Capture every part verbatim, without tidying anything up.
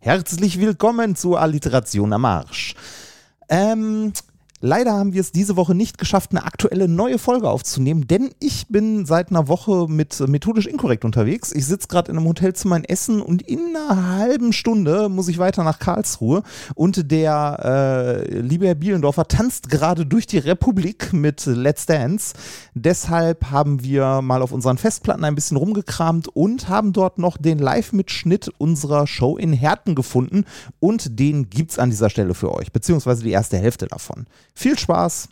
Herzlich willkommen zur Alliteration am Arsch. Ähm... Leider haben wir es diese Woche nicht geschafft, eine aktuelle neue Folge aufzunehmen, denn ich bin seit einer Woche mit Methodisch Inkorrekt unterwegs. Ich sitze gerade in einem Hotelzimmer in Essen und in einer halben Stunde muss ich weiter nach Karlsruhe. Und der äh, liebe Herr Bielendorfer tanzt gerade durch die Republik mit Let's Dance. Deshalb haben wir mal auf unseren Festplatten ein bisschen rumgekramt und haben dort noch den Live-Mitschnitt unserer Show in Herten gefunden. Und den gibt's an dieser Stelle für euch, beziehungsweise die erste Hälfte davon. Viel Spaß!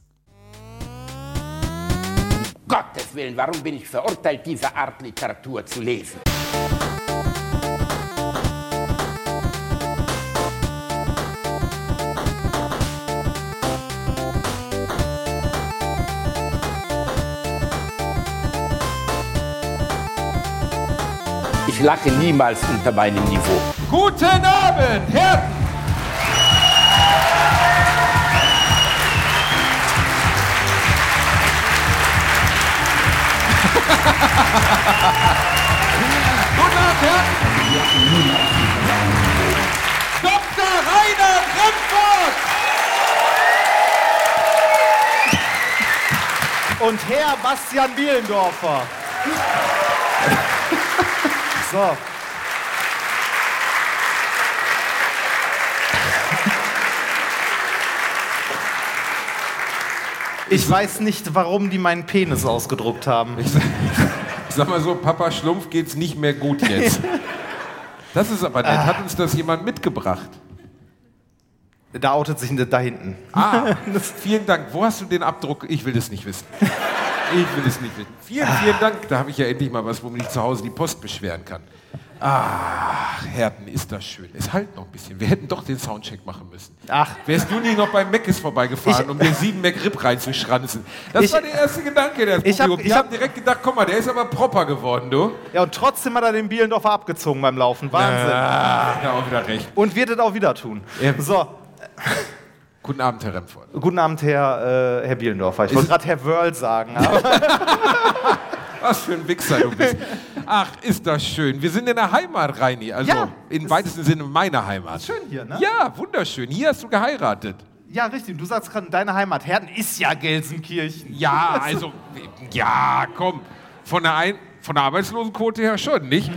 Um Gottes Willen, warum bin ich verurteilt, diese Art Literatur zu lesen? Ich lache niemals unter meinem Niveau. Guten Abend, Herren! Guten Abend, Herren! Doktor Rainer Remford! Und Herr Bastian Bielendorfer. So. Ich weiß nicht, warum die meinen Penis ausgedruckt haben. Ich sag, ich sag mal so, Papa Schlumpf geht's nicht mehr gut jetzt. Das ist aber nett. Hat uns das jemand mitgebracht? Da outet sich da hinten. Ah, vielen Dank. Wo hast du den Abdruck? Ich will das nicht wissen. Ich will es nicht wissen. Vielen, vielen Dank. Da habe ich ja endlich mal was, womit ich zu Hause die Post beschweren kann. Ach, Herten, ist das schön. Es halt noch ein bisschen. Wir hätten doch den Soundcheck machen müssen. Ach. Wärst du nie noch beim Meckes vorbeigefahren, Ich- um den sieben McRib reinzuschranzen? Das Ich- war der erste Gedanke des Ich hab- Publikums. Die ich hab- haben direkt gedacht, guck mal, der ist aber proper geworden, du. Ja, und trotzdem hat er den Bielendorfer abgezogen beim Laufen. Wahnsinn. Ah, hat er auch wieder recht. Und wird es auch wieder tun. Ja. So, Guten Abend, Herr Remford. guten Abend, Herr, äh, Herr Bielendorfer. Ich wollte gerade Herr Wörl sagen. Aber Was für ein Wichser du bist. Ach, ist das schön. Wir sind in der Heimat, Reini. Also Ja, im weitesten Sinne meiner Heimat. schön hier, ne? Ja, wunderschön. Hier hast du geheiratet. Ja, richtig. Du sagst gerade, deine Heimat Herten ist ja Gelsenkirchen. Ja, also, ja, komm. Von der, Ein von der Arbeitslosenquote her schon, nicht?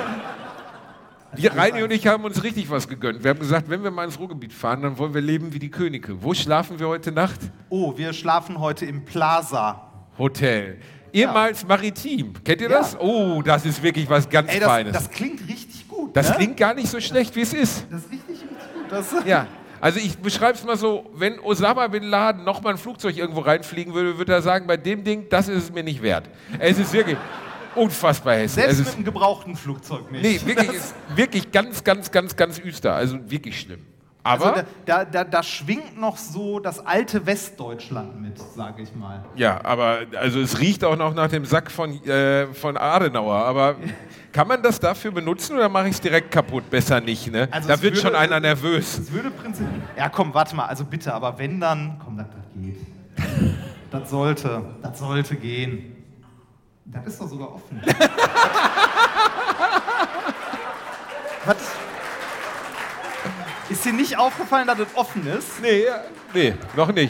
Die Reini und ich haben uns richtig was gegönnt. Wir haben gesagt, wenn wir mal ins Ruhrgebiet fahren, dann wollen wir leben wie die Könige. Wo schlafen wir heute Nacht? Oh, wir schlafen heute im Plaza. Hotel. Ehemals Maritim. Kennt ihr Ja. das? Oh, das ist wirklich was ganz Ey, das, Feines. das klingt richtig gut. Das ne? klingt gar nicht so schlecht, wie es ist. Das ist richtig, richtig gut. Das, Ja, also ich beschreibe es mal so, wenn Osama Bin Laden noch mal ein Flugzeug irgendwo reinfliegen würde, würde er sagen, bei dem Ding, das ist es mir nicht wert. Es ist wirklich unfassbar hässlich. Selbst Es mit ist, einem gebrauchten Flugzeug nicht. nee, wirklich, ist wirklich ganz, ganz, ganz, ganz üster. Also wirklich schlimm. Aber, Also da, da, da, da schwingt noch so das alte Westdeutschland mit, sage ich mal. ja, aber also es riecht auch noch nach dem Sack von, äh, von Adenauer. Aber kann man das dafür benutzen oder mache ich es direkt kaputt? Besser nicht, ne? Also Da es wird würde- schon einer nervös. Das würde prinzipiell... Ja, komm, warte mal, also bitte, aber wenn dann... Komm, das, das geht. Das sollte, das sollte gehen. Das ist doch sogar offen. Was? Ist dir nicht aufgefallen, dass es offen ist? Nee, ja, nee, noch nicht.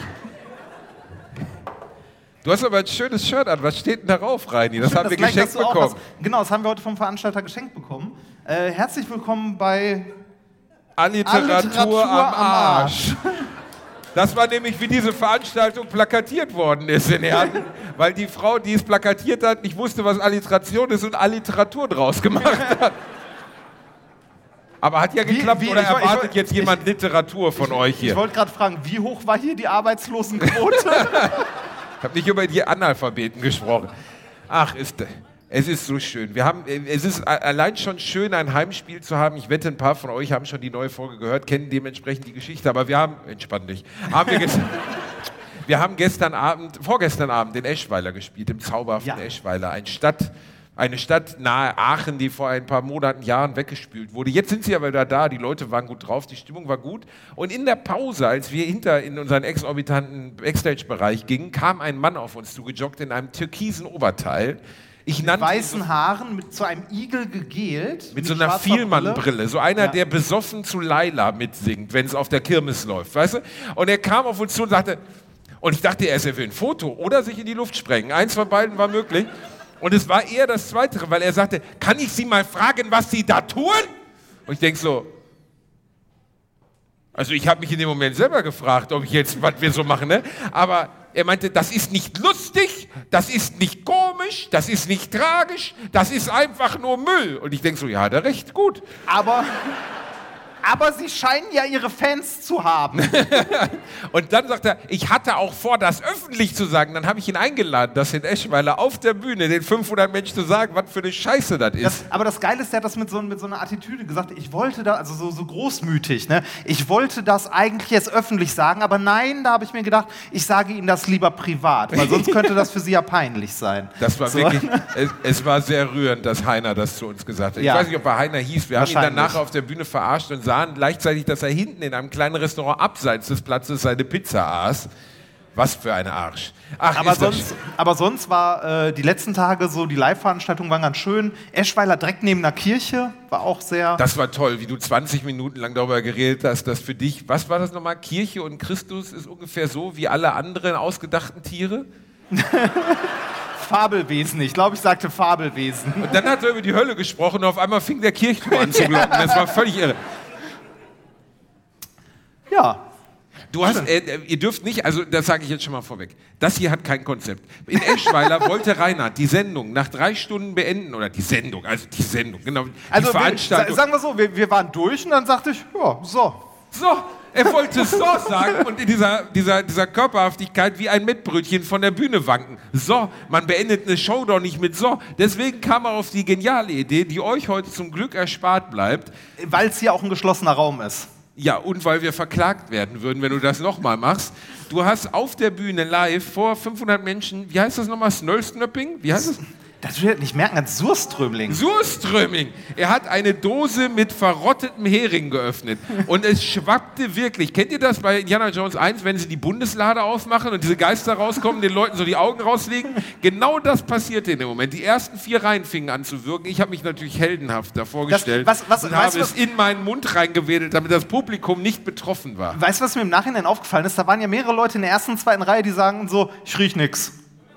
Du hast aber ein schönes Shirt an. Was steht denn darauf, Reini? Das haben wir gleich geschenkt hast du auch bekommen. was- Genau, das haben wir heute vom Veranstalter geschenkt bekommen. Äh, herzlich willkommen bei... Alliteratur, Alliteratur am am Arsch. Das war nämlich, wie diese Veranstaltung plakatiert worden ist in Herten, weil die Frau, die es plakatiert hat, nicht wusste, was Alliteration ist und Alliteratur draus gemacht hat. Aber hat ja Wie- geklappt, wie- oder ich woll- ich erwartet woll- jetzt jemand Literatur von euch Ich hier? wollte gerade fragen, wie hoch war hier die Arbeitslosenquote? Ich habe nicht über die Analphabeten gesprochen. Ach, ist, es ist so schön. Wir haben, es ist allein schon schön, ein Heimspiel zu haben. Ich wette, ein paar von euch haben schon die neue Folge gehört, kennen dementsprechend die Geschichte. Aber wir haben, entspann dich, haben wir, gestern, wir haben gestern Abend, vorgestern Abend in Eschweiler gespielt, im zauberhaften Ja. Eschweiler. Eine Stadt, eine Stadt nahe Aachen, die vor ein paar Monaten, Jahren weggespült wurde. Jetzt sind sie aber wieder da, die Leute waren gut drauf, die Stimmung war gut. Und in der Pause, als wir hinter in unseren exorbitanten Backstage-Bereich gingen, kam ein Mann auf uns zugejoggt in einem türkisen Oberteil, Ich Mit nannte ihn weißen so, Haaren, mit zu einem Igel gegelt. mit so einer schwarzer Vielmann-Brille. So einer, Ja. der besoffen zu Laila mitsingt, wenn es auf der Kirmes läuft, weißt du? Und er kam auf uns zu und sagte, und ich dachte erst, er will ein Foto oder sich in die Luft sprengen. Eins von beiden war möglich. Und es war eher das Zweite, weil er sagte, kann ich Sie mal fragen, was Sie da tun? Und ich denke so, also ich habe mich in dem Moment selber gefragt, ob ich jetzt, was wir so machen, ne? Aber er meinte, das ist nicht lustig, das ist nicht komisch, das ist nicht tragisch, das ist einfach nur Müll. Und ich denke so, ja, hat er recht, gut. Aber, aber Sie scheinen ja Ihre Fans zu haben. Und dann sagt er, ich hatte auch vor, das öffentlich zu sagen. Dann habe ich ihn eingeladen, das in Eschweiler auf der Bühne den fünfhundert Menschen zu sagen, was für eine Scheiße das ist. Das, aber das Geile ist, der hat das mit so, mit so einer Attitüde gesagt, ich wollte da, also so, so großmütig, ne? Ich wollte das eigentlich jetzt öffentlich sagen, aber nein, da habe ich mir gedacht, ich sage Ihnen das lieber privat, weil sonst könnte das für Sie ja peinlich sein. Das war So. wirklich, es, es war sehr rührend, dass Heiner das zu uns gesagt hat. Ich Ja. weiß nicht, ob er Heiner hieß. Wir haben ihn dann Wahrscheinlich. nachher auf der Bühne verarscht und sahen gleichzeitig, dass er hinten in einem kleinen Restaurant abseits des Platzes seine Pizza aß. Was für ein Arsch. Ach, Aber ist das sonst, aber sonst war äh, die letzten Tage so, die Live-Veranstaltungen waren ganz schön. Eschweiler direkt neben der Kirche, war auch sehr... Das war toll, wie du zwanzig Minuten lang darüber geredet hast, dass für dich, was war das nochmal? Kirche und Christus ist ungefähr so wie alle anderen ausgedachten Tiere? Fabelwesen, ich glaube, ich sagte Fabelwesen. Und dann hat er über die Hölle gesprochen und auf einmal fing der Kirchturm an zu glocken. Das war völlig irre. Ja, Du hast, äh, ihr dürft nicht, also das sage ich jetzt schon mal vorweg, das hier hat kein Konzept. In Eschweiler wollte Reinhard die Sendung nach drei Stunden beenden, oder die Sendung, also die Sendung, genau, die also wir, Veranstaltung. sa- sagen wir so, wir, wir waren durch und dann sagte ich, ja, so. So, er wollte so sagen und in dieser, dieser, dieser Körperhaftigkeit wie ein Mettbrötchen von der Bühne wanken. So, man beendet eine Show doch nicht mit so. Deswegen kam er auf die geniale Idee, die euch heute zum Glück erspart bleibt. Weil es hier auch ein geschlossener Raum ist. Ja, und weil wir verklagt werden würden, wenn du das nochmal machst. Du hast auf der Bühne live vor fünfhundert Menschen, wie heißt das nochmal, Snöllsnöpping? Wie heißt das? Das wird nicht merken, als Surströmling. Surströmming. Er hat eine Dose mit verrottetem Hering geöffnet. Und es schwappte wirklich. Kennt ihr das bei Indiana Jones eins, wenn sie die Bundeslade aufmachen und diese Geister rauskommen, den Leuten so die Augen rauslegen? Genau das passierte in dem Moment. Die ersten vier Reihen fingen an zu wirken. Ich habe mich natürlich heldenhaft davor Das- gestellt was- was- und weißt habe du, es in meinen Mund reingewedelt, damit das Publikum nicht betroffen war. Weißt du, was mir im Nachhinein aufgefallen ist? Da waren ja mehrere Leute in der ersten und zweiten Reihe, die sagen so, ich riech nix.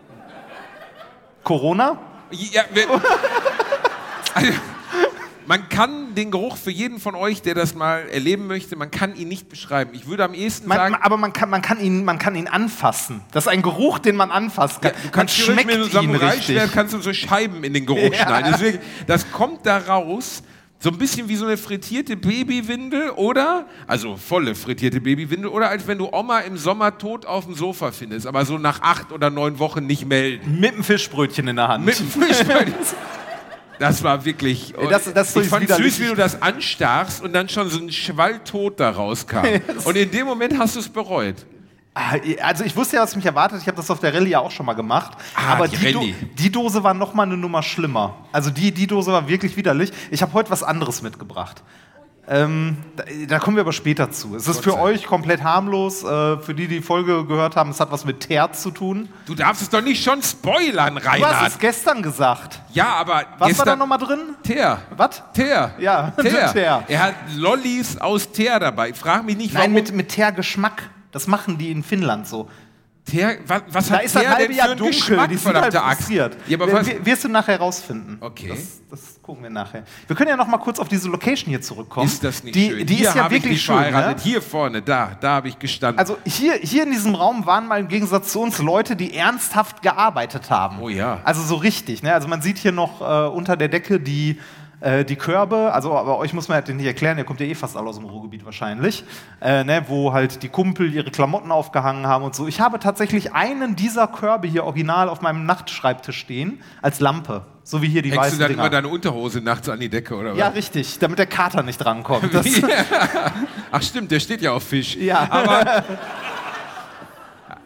Corona? Ja, wir, also, man kann den Geruch für jeden von euch, der das mal erleben möchte, man kann ihn nicht beschreiben. Ich würde am ehesten Man, sagen, aber man kann, man, kann ihn, man kann ihn anfassen. Das ist ein Geruch, den man anfassen kann. ja, du kannst man schmeckt schmeckt mit einem ihn Samurai-Schwert richtig. kannst du so Scheiben in den Geruch Ja. schneiden. Das, ist wirklich, das kommt da raus, so ein bisschen wie so eine frittierte Babywindel oder, also volle frittierte Babywindel, oder als wenn du Oma im Sommer tot auf dem Sofa findest, aber so nach acht oder neun Wochen nicht melden. Mit einem Fischbrötchen in der Hand. Mit dem Fischbrötchen. Das war wirklich. Das- das ich ist fand widerlich. süß, wie du das anstachst und dann schon so ein Schwall Tot da rauskam. Und in dem Moment hast du es bereut. Ah, Also ich wusste ja, was mich erwartet. Ich habe das auf der Rallye ja auch schon mal gemacht. Ah, aber die die, Do Rallye. die Dose war noch mal eine Nummer schlimmer. Also die, die Dose war wirklich widerlich. Ich habe heute was anderes mitgebracht. Ähm, da, da kommen wir aber später zu. Es ist Gott für sei euch komplett harmlos. Äh, für die, die die Folge gehört haben, es hat was mit Teer zu tun. Du darfst es doch nicht schon spoilern, Du hast Reinhard. es gestern gesagt. Ja, aber Was gestern, war da nochmal drin? Teer. Was? Teer. Ja, Teer. Teer. Er hat Lollis aus Teer dabei. Frag mich nicht, Nein, warum. mit, mit Teergeschmack. Das machen die in Finnland so. Teer, was, was Da hat ist das Teer halbe denn Jahr für einen dunkel. Geschmack, Die sind halt verdammte Axt? frustriert. Ja, aber was, Wir- Wirst du nachher rausfinden. Okay. Das, das gucken wir nachher. Wir können ja noch mal kurz auf diese Location hier zurückkommen. ist das nicht die, schön? Die Hier ist ja habe ich wirklich mich schön. verheiratet. Ne? Hier vorne, da, da habe ich gestanden. Also hier, hier in diesem Raum waren mal im Gegensatz zu uns Leute, die ernsthaft gearbeitet haben. Oh ja. Also so richtig. Ne? Also man sieht hier noch äh, unter der Decke die, äh, die Körbe. Also aber euch muss man halt nicht erklären, ihr kommt ja eh fast alle aus dem Ruhrgebiet wahrscheinlich. Äh, ne? Wo halt die Kumpel ihre Klamotten aufgehangen haben und so. Ich habe tatsächlich einen dieser Körbe hier original auf meinem Nachtschreibtisch stehen, als Lampe. So wie hier die Hängst weißen du dann Dinger. immer deine Unterhose nachts an die Decke, oder was? Ja, richtig, damit der Kater nicht drankommt. Das, Ach stimmt, der steht ja auf Fisch. ja. Aber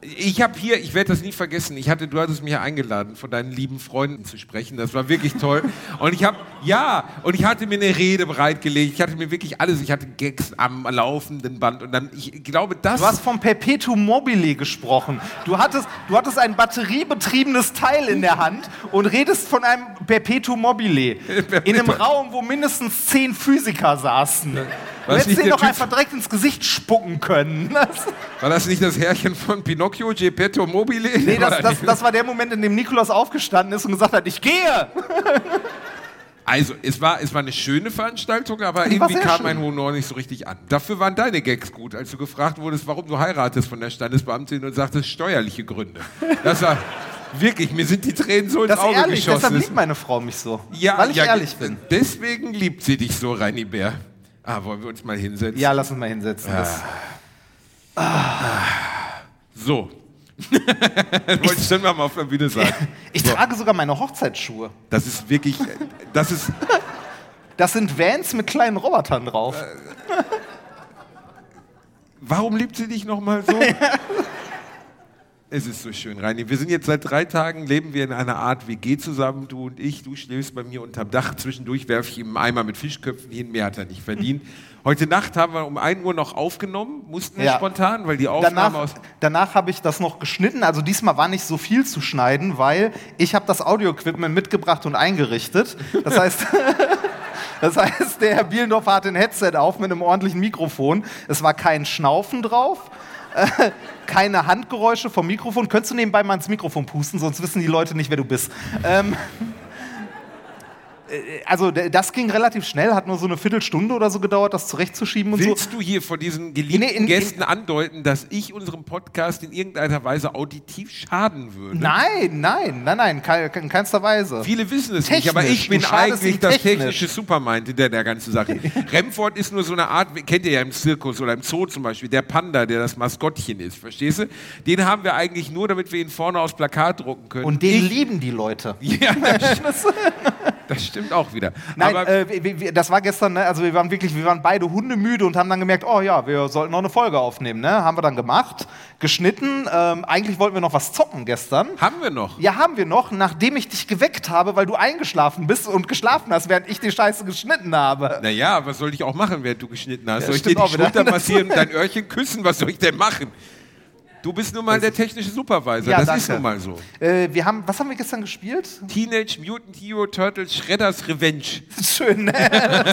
Ich habe hier, ich werde das nie vergessen, ich hatte, du hattest mich ja eingeladen, von deinen lieben Freunden zu sprechen. Das war wirklich toll. Und ich habe, ja, und ich hatte mir eine Rede bereitgelegt. Ich hatte mir wirklich alles, ich hatte Gags am laufenden Band. Und dann, ich glaube, das... Du hast vom Perpetuum mobile gesprochen. Du hattest, du hattest ein batteriebetriebenes Teil in der Hand und redest von einem Perpetuum mobile. In einem Raum, wo mindestens zehn Physiker saßen. Du hättest denen doch einfach direkt ins Gesicht spucken können. Das war das nicht das Herrchen von Pinocchio, Geppetto Mobile? Nee, das, das, das war der Moment, in dem Nikolaus aufgestanden ist und gesagt hat, ich gehe! Also, es war, es war eine schöne Veranstaltung, aber irgendwie kam schön. Mein Honor nicht so richtig an. Dafür waren deine Gags gut, als du gefragt wurdest, warum du heiratest von der Standesbeamtin und sagtest, steuerliche Gründe. Das war... Wirklich, mir sind die Tränen so ins das Auge ehrlich, geschossen. Deshalb liebt meine Frau mich so, ja, weil ich ja, ehrlich bin. Deswegen liebt sie dich so, Reini Bär. Ah, wollen wir uns mal hinsetzen? Ja, lass uns mal hinsetzen. Ah. Ah. So. Wollte ich schon mal auf der Bühne sagen. Ich so. trage sogar meine Hochzeitsschuhe. Das ist wirklich, das ist... Das sind Vans mit kleinen Robotern drauf. Warum liebt sie dich nochmal so? Es ist so schön, Reini. Wir sind jetzt seit drei Tagen, leben wir in einer Art W G zusammen, du und ich. Du schläfst bei mir unterm Dach. Zwischendurch werfe ich ihm einen Eimer mit Fischköpfen hin. Mehr hat er nicht verdient. Heute Nacht haben wir um ein Uhr noch aufgenommen, mussten wir ja. spontan, weil die Aufnahme danach, aus... Danach habe ich das noch geschnitten. Also diesmal war nicht so viel zu schneiden, weil ich habe das Audio-Equipment mitgebracht und eingerichtet. Das heißt... Das heißt, der Herr Bielendorfer hat ein Headset auf mit einem ordentlichen Mikrofon. Es war kein Schnaufen drauf, äh, keine Handgeräusche vom Mikrofon. Könntest du nebenbei mal ins Mikrofon pusten, sonst wissen die Leute nicht, wer du bist. Ähm, Also das ging relativ schnell, hat nur so eine Viertelstunde oder so gedauert, das zurechtzuschieben und Willst so. du hier von diesen geliebten in, in, Gästen andeuten, dass ich unserem Podcast in irgendeiner Weise auditiv schaden würde? Nein, nein, nein, nein, in keinster Weise. Viele wissen es technisch, nicht, aber ich bin eigentlich das technisch. technische Supermind hinter der ganzen Sache. Remford ist nur so eine Art, kennt ihr ja im Zirkus oder im Zoo zum Beispiel, der Panda, der das Maskottchen ist, verstehst du? Den haben wir eigentlich nur, damit wir ihn vorne aufs Plakat drucken können. Und den ich, lieben die Leute. Ja, das stimmt. Das stimmt auch wieder. Nein, aber äh, wir, wir, das war gestern, ne? Also wir waren wirklich, wir waren beide hundemüde und haben dann gemerkt, oh ja, wir sollten noch eine Folge aufnehmen, ne? Haben wir dann gemacht, geschnitten. Ähm, eigentlich wollten wir noch was zocken gestern. Haben wir noch? Ja, haben wir noch, nachdem ich dich geweckt habe, weil du eingeschlafen bist und geschlafen hast, während ich die Scheiße geschnitten habe. Naja, was soll ich auch machen, während du geschnitten hast? Ja, soll ich dir die Schulter wieder. massieren und dein Öhrchen küssen? Was soll ich denn machen? Du bist nun mal der technische Supervisor, ja, das danke. ist nun mal so. Äh, wir haben, was haben wir gestern gespielt? Teenage Mutant Hero Turtles Shredder's Revenge. Schön, ne?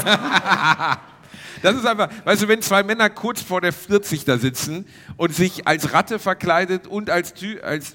Das ist einfach, weißt du, wenn zwei Männer kurz vor der vierzig da sitzen und sich als Ratte verkleidet und als Tü als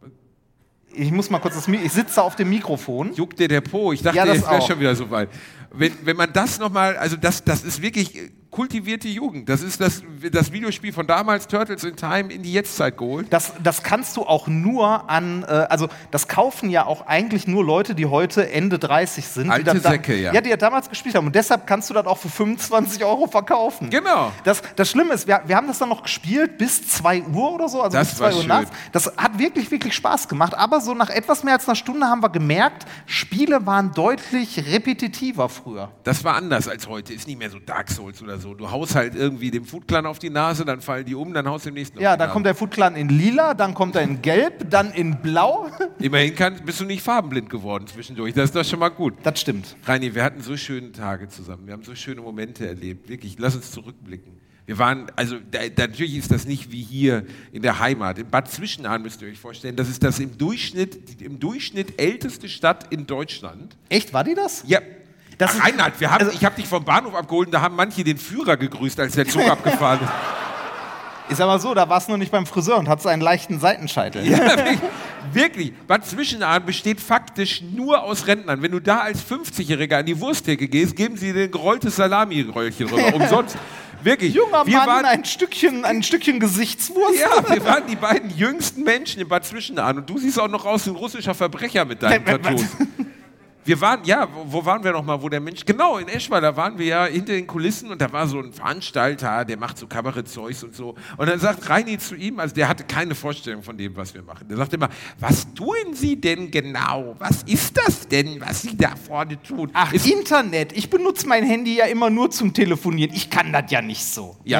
Ich muss mal kurz das Mi- ich sitze auf dem Mikrofon. Juckt dir der Po? Ich dachte, Ja, das jetzt wäre auch. schon wieder so weit. Wenn, wenn man das nochmal, also das, das ist wirklich kultivierte Jugend. Das ist das, das Videospiel von damals, Turtles in Time, in die Jetztzeit geholt. Das, das kannst du auch nur an, äh, also das kaufen ja auch eigentlich nur Leute, die heute Ende dreißig sind. Alte die da, Säcke, ja. Ja, die ja damals gespielt haben. Und deshalb kannst du das auch für fünfundzwanzig Euro verkaufen. Genau. Das, das Schlimme ist, wir, wir haben das dann noch gespielt bis zwei Uhr oder so, also Das bis war zwei Uhr schön. nachts. Das hat wirklich, wirklich Spaß gemacht. Aber so nach etwas mehr als einer Stunde haben wir gemerkt, Spiele waren deutlich repetitiver früher. Das war anders als heute. Ist nicht mehr so Dark Souls oder so. Du haust halt irgendwie dem Foot Clan auf die Nase, dann fallen die um, dann haust du dem nächsten Ja, auf die dann Nase. kommt der Foot Clan in lila, dann kommt er in gelb, dann in blau. Immerhin kann, bist du nicht farbenblind geworden zwischendurch. Das ist doch schon mal gut. Das stimmt. Reini, wir hatten so schöne Tage zusammen. Wir haben so schöne Momente erlebt. Wirklich, lass uns zurückblicken. Wir waren, also da, natürlich ist das nicht wie hier in der Heimat. In Bad Zwischenahn müsst ihr euch vorstellen, das ist das im Durchschnitt, im Durchschnitt älteste Stadt in Deutschland. Echt, war die das? Ja. Das Ach, ist- Reinhard, wir haben, also- ich habe dich vom Bahnhof abgeholt und da haben manche den Führer gegrüßt, als der Zug abgefahren ist. Ich sag mal so, da warst du noch nicht beim Friseur und hattest einen leichten Seitenscheitel. Ja, wirklich, wirklich. Bad Zwischenahn besteht faktisch nur aus Rentnern. Wenn du da als fünfzigjähriger an die Wursttheke gehst, geben sie dir ein gerolltes Salami-Röllchen rüber. Umsonst. Wirklich. Junger wir Mann, waren, ein Stückchen, ein Stückchen Gesichtswurst. ja, wir waren die beiden jüngsten Menschen in Bad Zwischenahn. Und du siehst auch noch aus wie ein russischer Verbrecher mit deinen Äh, äh, Tattoos. Wir waren, ja, wo, wo waren wir noch mal, wo der Mensch, genau, in Eschweiler, da waren wir ja hinter den Kulissen und da war so ein Veranstalter, der macht so Kabarettzeugs und so. Und dann sagt Reini zu ihm, also der hatte keine Vorstellung von dem, was wir machen. Der sagte immer, was tun Sie denn genau? Was ist das denn, was Sie da vorne tun? Ach, Ist, Internet. Ich benutze mein Handy ja immer nur zum Telefonieren. Ich kann das ja nicht so. ja, Ne?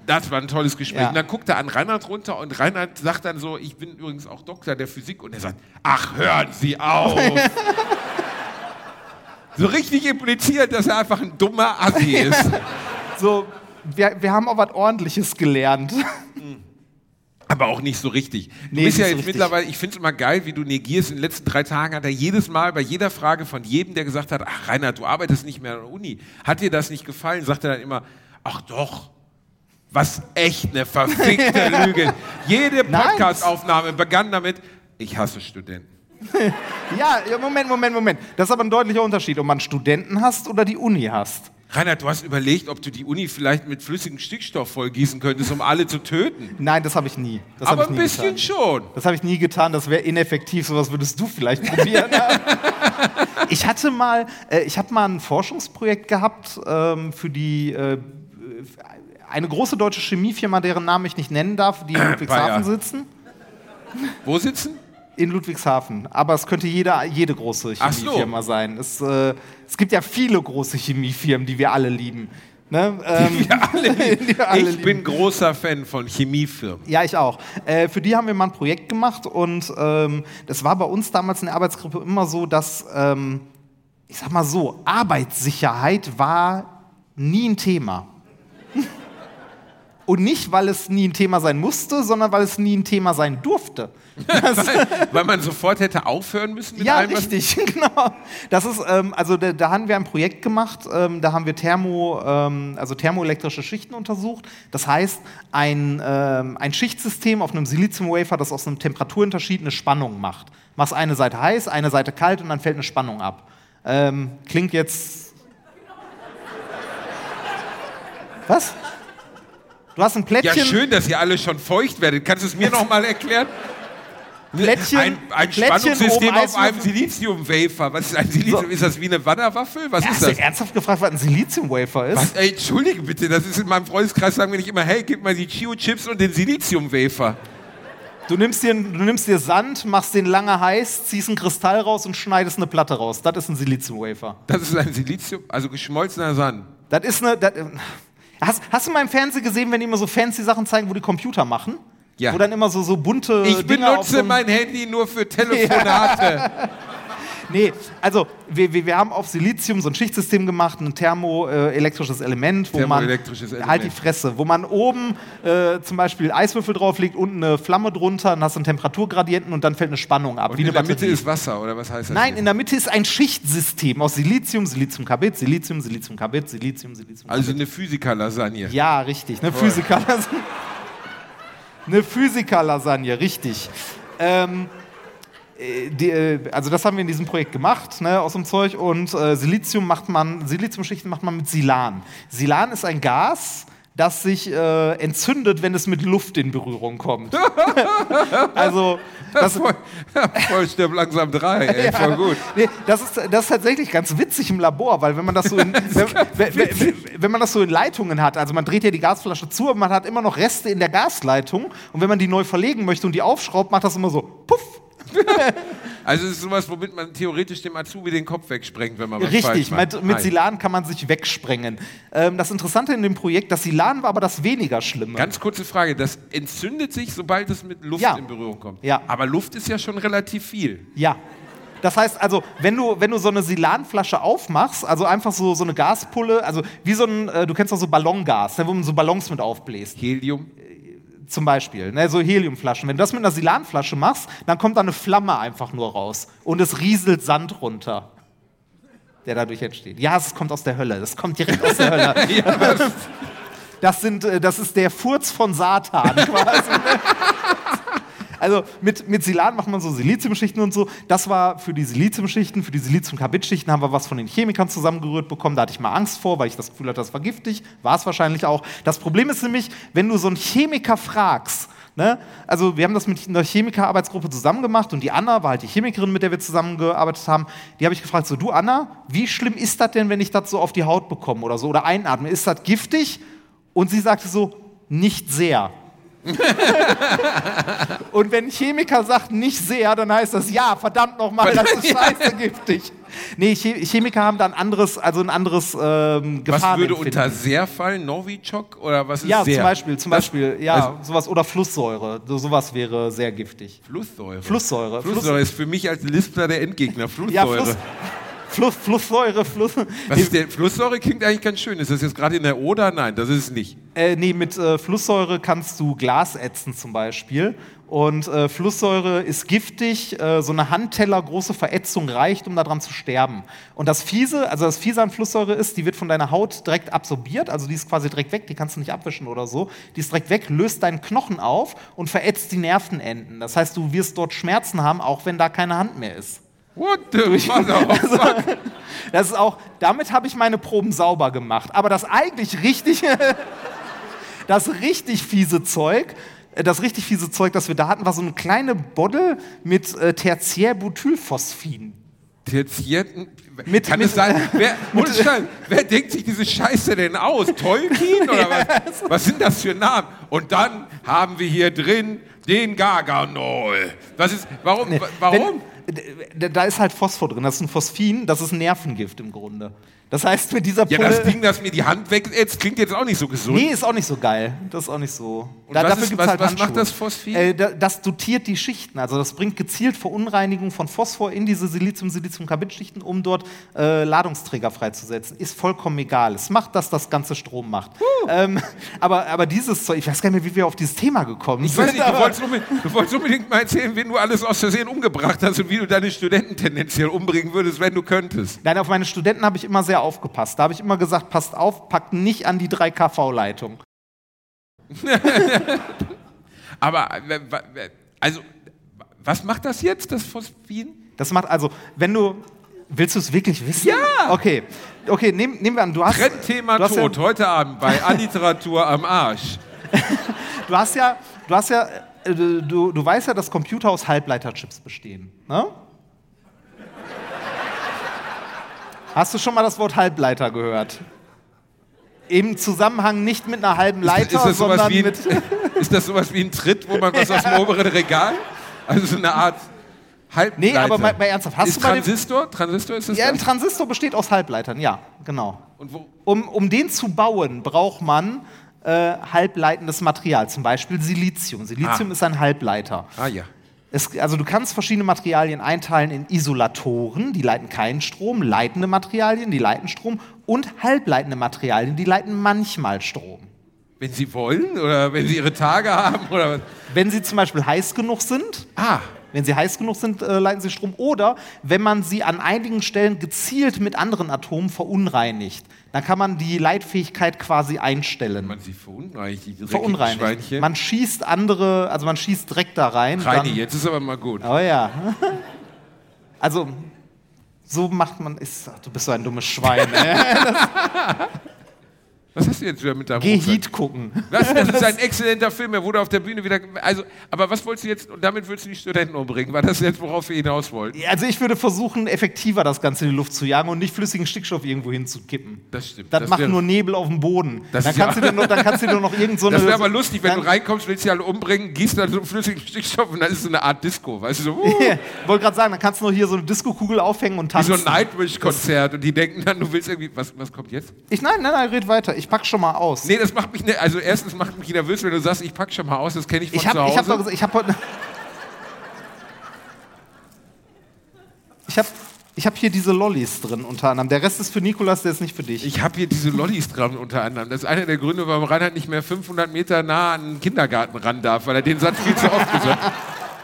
Das war ein tolles Gespräch. Ja. Und dann guckt er an Reinhard runter und Reinhard sagt dann so, ich bin übrigens auch Doktor der Physik. Und er sagt, ach, hören Sie auf. So richtig impliziert, dass er einfach ein dummer Assi ist. So, wir, wir haben auch was Ordentliches gelernt. Aber auch nicht so richtig. Du Nee, bist nicht ja so jetzt richtig. mittlerweile, ich finde es immer geil, wie du negierst. In den letzten drei Tagen hat er jedes Mal bei jeder Frage von jedem, der gesagt hat, ach Reinhard, du arbeitest nicht mehr an der Uni. Hat dir das nicht gefallen? Sagt er dann immer, ach doch. Was echt eine verfickte Lüge. Jede Podcast-Aufnahme begann damit, ich hasse Studenten. Ja, ja, Moment, Moment, Moment. Das ist aber ein deutlicher Unterschied, ob man Studenten hast oder die Uni hast. Reinhard, du hast überlegt, ob du die Uni vielleicht mit flüssigem Stickstoff vollgießen könntest, um alle zu töten. Nein, das habe ich nie. Das hab Aber ich ein nie bisschen getan. schon. Das habe ich nie getan, das wäre ineffektiv, sowas würdest du vielleicht probieren. Ich hatte mal, äh, ich habe mal ein Forschungsprojekt gehabt ähm, für die, äh, eine große deutsche Chemiefirma, deren Namen ich nicht nennen darf, die in Ludwigshafen Bayer. sitzen. Wo sitzen? In Ludwigshafen. Aber es könnte jede, jede große Ach so. Chemiefirma sein. Es, äh, es gibt ja viele große Chemiefirmen, die wir alle lieben. Ne? Ähm, Die wir alle lieben. die wir alle Ich lieben. bin großer Fan von Chemiefirmen. Ja, ich auch. Äh, für die haben wir mal ein Projekt gemacht und ähm, das war bei uns damals in der Arbeitsgruppe immer so, dass, ähm, ich sag mal so, Arbeitssicherheit war nie ein Thema. Und nicht, weil es nie ein Thema sein musste, sondern weil es nie ein Thema sein durfte. weil, weil man sofort hätte aufhören müssen mit Ja, allem, was- richtig, genau. Das ist, ähm, also da, da haben wir ein Projekt gemacht, ähm, da haben wir Thermo, ähm, also thermoelektrische Schichten untersucht. Das heißt, ein, ähm, ein Schichtsystem auf einem Siliziumwafer, das aus einem Temperaturunterschied eine Spannung macht. Machst eine Seite heiß, eine Seite kalt und dann fällt eine Spannung ab. Ähm, klingt jetzt... Was? Du hast ein Ja, Plättchen... schön, dass ihr alle schon feucht werdet. Kannst du es mir noch mal erklären? Plättchen, ein ein Plättchen Spannungssystem oben auf einem Eiswürfel. Silizium-Wafer. Was ist ein Silizium? So. Ist das wie eine Wanderwaffel? Was Hast ist du das? ernsthaft gefragt, was ein Silizium-Wafer ist? Was? Ey, entschuldige bitte, das ist in meinem Freundeskreis, sagen wir nicht immer, hey, gib mal die Chio-Chips und den Silizium-Wafer. Du nimmst, dir, du nimmst dir Sand, machst den lange heiß, ziehst einen Kristall raus und schneidest eine Platte raus. Das ist ein Silizium-Wafer. Das ist ein Silizium, also geschmolzener Sand. Das ist eine... Das, hast, hast du mal im Fernsehen gesehen, wenn die immer so fancy Sachen zeigen, wo die Computer machen? Ja. Wo dann immer so, so bunte Ich Dinger auf benutze so einem- mein Handy nur für Telefonate. Nee, also wir, wir, wir haben auf Silizium so ein Schichtsystem gemacht, ein thermoelektrisches Element, wo man Thermoelektrisches Element. halt die Fresse, wo man oben äh, zum Beispiel Eiswürfel drauflegt, unten eine Flamme drunter, dann hast du einen Temperaturgradienten und dann fällt eine Spannung ab. Und wie in eine der Mitte Batterie. ist Wasser, oder was heißt das? Nein, hier? in der Mitte ist ein Schichtsystem aus Silizium, Siliziumkarbid, Silizium, Siliziumkarbid, Silizium, Siliziumkarbid. Also eine Physiker-Lasagne. Ja, richtig. Eine Physiker-Lasagne. Eine Physiker-Lasagne, richtig. Ähm, äh, die, äh, also das haben wir in diesem Projekt gemacht, ne, aus dem Zeug. Und äh, Silizium macht man, Siliziumschichten macht man mit Silan. Silan ist ein Gas, das sich äh, entzündet, wenn es mit Luft in Berührung kommt. Also das, Voll, voll stirbt langsam drei, ey, voll gut. Nee, das, ist, das ist tatsächlich ganz witzig im Labor, weil wenn man das so in, wenn, wenn, wenn, wenn man das so in Leitungen hat, also man dreht ja die Gasflasche zu, aber man hat immer noch Reste in der Gasleitung und wenn man die neu verlegen möchte und die aufschraubt, macht das immer so puff. Also es ist sowas, womit man theoretisch dem Azubi den Kopf wegsprengt, wenn man was falsch Richtig, macht. mit, mit Nein. Silan kann man sich wegsprengen. Ähm, das Interessante in dem Projekt, das Silan war aber das weniger Schlimme. Ganz kurze Frage, das entzündet sich, sobald es mit Luft Ja. in Berührung kommt. Ja. Aber Luft ist ja schon relativ viel. Ja. Das heißt also, wenn du, wenn du so eine Silanflasche aufmachst, also einfach so, so eine Gaspulle, also wie so ein, äh, du kennst doch so Ballongas, ne, wo man so Ballons mit aufbläst. Helium. Zum Beispiel, ne, so Heliumflaschen. Wenn du das mit einer Silanflasche machst, dann kommt da eine Flamme einfach nur raus und es rieselt Sand runter, der dadurch entsteht. Ja, es kommt aus der Hölle. Das kommt direkt aus der Hölle. Ja, das, Das, sind, äh, das ist der Furz von Satan quasi. Ne? Also mit, mit Silan macht man so Siliziumschichten und so. Das war für die Siliziumschichten, für die Siliziumkarbid-Schichten haben wir was von den Chemikern zusammengerührt bekommen. Da hatte ich mal Angst vor, weil ich das Gefühl hatte, das war giftig. War es wahrscheinlich auch. Das Problem ist nämlich, wenn du so einen Chemiker fragst, ne? Also wir haben das mit einer Chemikerarbeitsgruppe zusammen gemacht und die Anna war halt die Chemikerin, mit der wir zusammengearbeitet haben. Die habe ich gefragt, so du Anna, wie schlimm ist das denn, wenn ich das so auf die Haut bekomme oder so oder einatme? Ist das giftig? Und sie sagte so, nicht sehr. Und wenn ein Chemiker sagt, nicht sehr, dann heißt das, ja, verdammt nochmal, das ist scheiße giftig. Nee, Che- Chemiker haben da ein anderes, also ein anderes ähm, Was würde Gefahrenempfinden. unter sehr fallen? Novichok oder was ist Ja, sehr? zum Beispiel, zum Das- Beispiel, ja, also sowas oder Flusssäure. So, sowas wäre sehr giftig. Flusssäure. Flusssäure. Flusssäure ist für mich als Lispler der Endgegner. Ja, Flusssäure. Fluss, Fluss, Flusssäure, Fluss. Was ist der? Flusssäure klingt eigentlich ganz schön. Ist das jetzt gerade in der Oder? Nein, das ist es nicht. Äh, nee, mit äh, Flusssäure kannst du Glas ätzen zum Beispiel. Und äh, Flusssäure ist giftig. Äh, so eine Handteller große Verätzung reicht, um daran zu sterben. Und das Fiese, also das Fiese an Flusssäure ist, die wird von deiner Haut direkt absorbiert. Also die ist quasi direkt weg, die kannst du nicht abwischen oder so. Die ist direkt weg, löst deinen Knochen auf und verätzt die Nervenenden. Das heißt, du wirst dort Schmerzen haben, auch wenn da keine Hand mehr ist. What the fuck? Das ist auch, damit habe ich meine Proben sauber gemacht. Aber das eigentlich richtig, das richtig fiese Zeug, das richtig fiese Zeug, das wir da hatten, war so eine kleine Bottle mit äh, Tertiärbutylphosphin. Tertiärten. Mit- Kann mit- es sein? Wer, ohne Scheiß, wer denkt sich diese Scheiße denn aus? Tolkien oder was? Was sind das für Namen? Und dann haben wir hier drin den Garganol. Was ist? Warum? Nee, Warum? Wenn, da ist halt Phosphor drin, das ist ein Phosphin, das ist ein Nervengift im Grunde. Das heißt, mit dieser Ja, Pulle... das Ding, das mir die Hand wegätzt, klingt jetzt auch nicht so gesund. Nee, ist auch nicht so geil. Das ist auch nicht so. Und was dafür ist- gibt's was- halt was Handschuhe. macht das Phosphin? Äh, da, das dotiert die Schichten. Also das bringt gezielt Verunreinigung von Phosphor in diese Silizium-Silizium-Carbid-Schichten, um dort äh, Ladungsträger freizusetzen. Ist vollkommen egal. Es macht, dass das ganze Strom macht. Ähm, aber, aber dieses Zeug, ich weiß gar nicht mehr, wie wir auf dieses Thema gekommen Ich sind. weiß nicht, du aber- wolltest, unbedingt, du wolltest unbedingt mal erzählen, wen du alles aus Versehen umgebracht hast und wie du deine Studenten tendenziell umbringen würdest, wenn du könntest. Nein, auf meine Studenten habe ich immer sehr aufgepasst. Da habe ich immer gesagt, passt auf, packt nicht an die drei K V-Leitung. Aber, äh, wa- wa- also, was macht das jetzt, das Phosphin? Das macht also, wenn du... Willst du es wirklich wissen? Ja! Okay, okay nehm, nehmen wir an, du hast... Trendthema du hast ja- Tod, heute Abend bei Alliteratur am Arsch. Du hast ja, du hast ja, äh, du, du weißt ja, dass Computer aus Halbleiterchips bestehen, ne? Hast du schon mal das Wort Halbleiter gehört? Im Zusammenhang nicht mit einer halben Leiter, ist, ist, das sowas sondern wie ein, mit... ist das sowas wie ein Tritt, wo man was aus dem oberen Regal? Also so eine Art Halbleiter. Nee, aber mal, mal ernsthaft, hast ist du mal den, Transistor? Transistor ist das? ja, ein das? Transistor besteht aus Halbleitern, ja, genau. Und wo? Um, um den zu bauen, braucht man äh, halbleitendes Material, zum Beispiel Silizium. Silizium Ah. ist ein Halbleiter. Ah ja. Es, also du kannst verschiedene Materialien einteilen in Isolatoren, die leiten keinen Strom, leitende Materialien, die leiten Strom und halbleitende Materialien, die leiten manchmal Strom. Wenn Sie wollen oder wenn Sie Ihre Tage haben oder was? Wenn sie zum Beispiel heiß genug sind, Ah, wenn sie heiß genug sind, äh, leiten sie Strom. Oder wenn man sie an einigen Stellen gezielt mit anderen Atomen verunreinigt, dann kann man die Leitfähigkeit quasi einstellen. man Sie verunreinigt, die dreckigen Verunreinigt. Schweinchen. Man schießt andere, also man schießt direkt da rein. Reini, dann- jetzt ist aber mal gut. Oh ja. Also, so macht man. Ist, ach, du bist so ein dummes Schwein, ey. Was hast du jetzt wieder mit deinem Geh Rucksack? Heat gucken. Was? Das ist ein exzellenter Film, er wurde auf der Bühne wieder... Also, aber was wolltest du jetzt... Und damit willst du die Studenten umbringen? War das jetzt, worauf wir hinaus wollten? Also ich würde versuchen, effektiver das Ganze in die Luft zu jagen und nicht flüssigen Stickstoff irgendwo hinzukippen. Das stimmt. Das, Das macht wär- nur Nebel auf dem Boden. Das Dann ist kannst, ja- du dir noch, dann kannst du dir noch irgend so eine... Das wäre aber lustig, wenn dann, du reinkommst, willst sie alle umbringen, gießt dann so einen flüssigen Stickstoff und dann ist es so eine Art Disco, weißt du, so, uh, Ich wollte gerade sagen, dann kannst du noch hier so eine Disco-Kugel aufhängen und wie so tanzen. ein Nightwish-Konzert und die denken dann, du willst irgendwie, was, was kommt jetzt? Ich, nein, nein, nein, red weiter. Ich pack schon mal aus. Nee, das macht mich, ne, also erstens macht mich nervös, wenn du sagst, ich pack schon mal aus, das kenne ich von ich habe zu Hause. ich hab doch gesagt, ich habe heute... Ich habe ich hab hier diese Lollis drin unter anderem. Der Rest ist für Nikolas, der ist nicht für dich. Ich habe hier diese Lollis dran unter anderem. Das ist einer der Gründe, warum Reinhard nicht mehr fünfhundert Meter nah an den Kindergarten ran darf, weil er den Satz viel zu oft gesagt hat.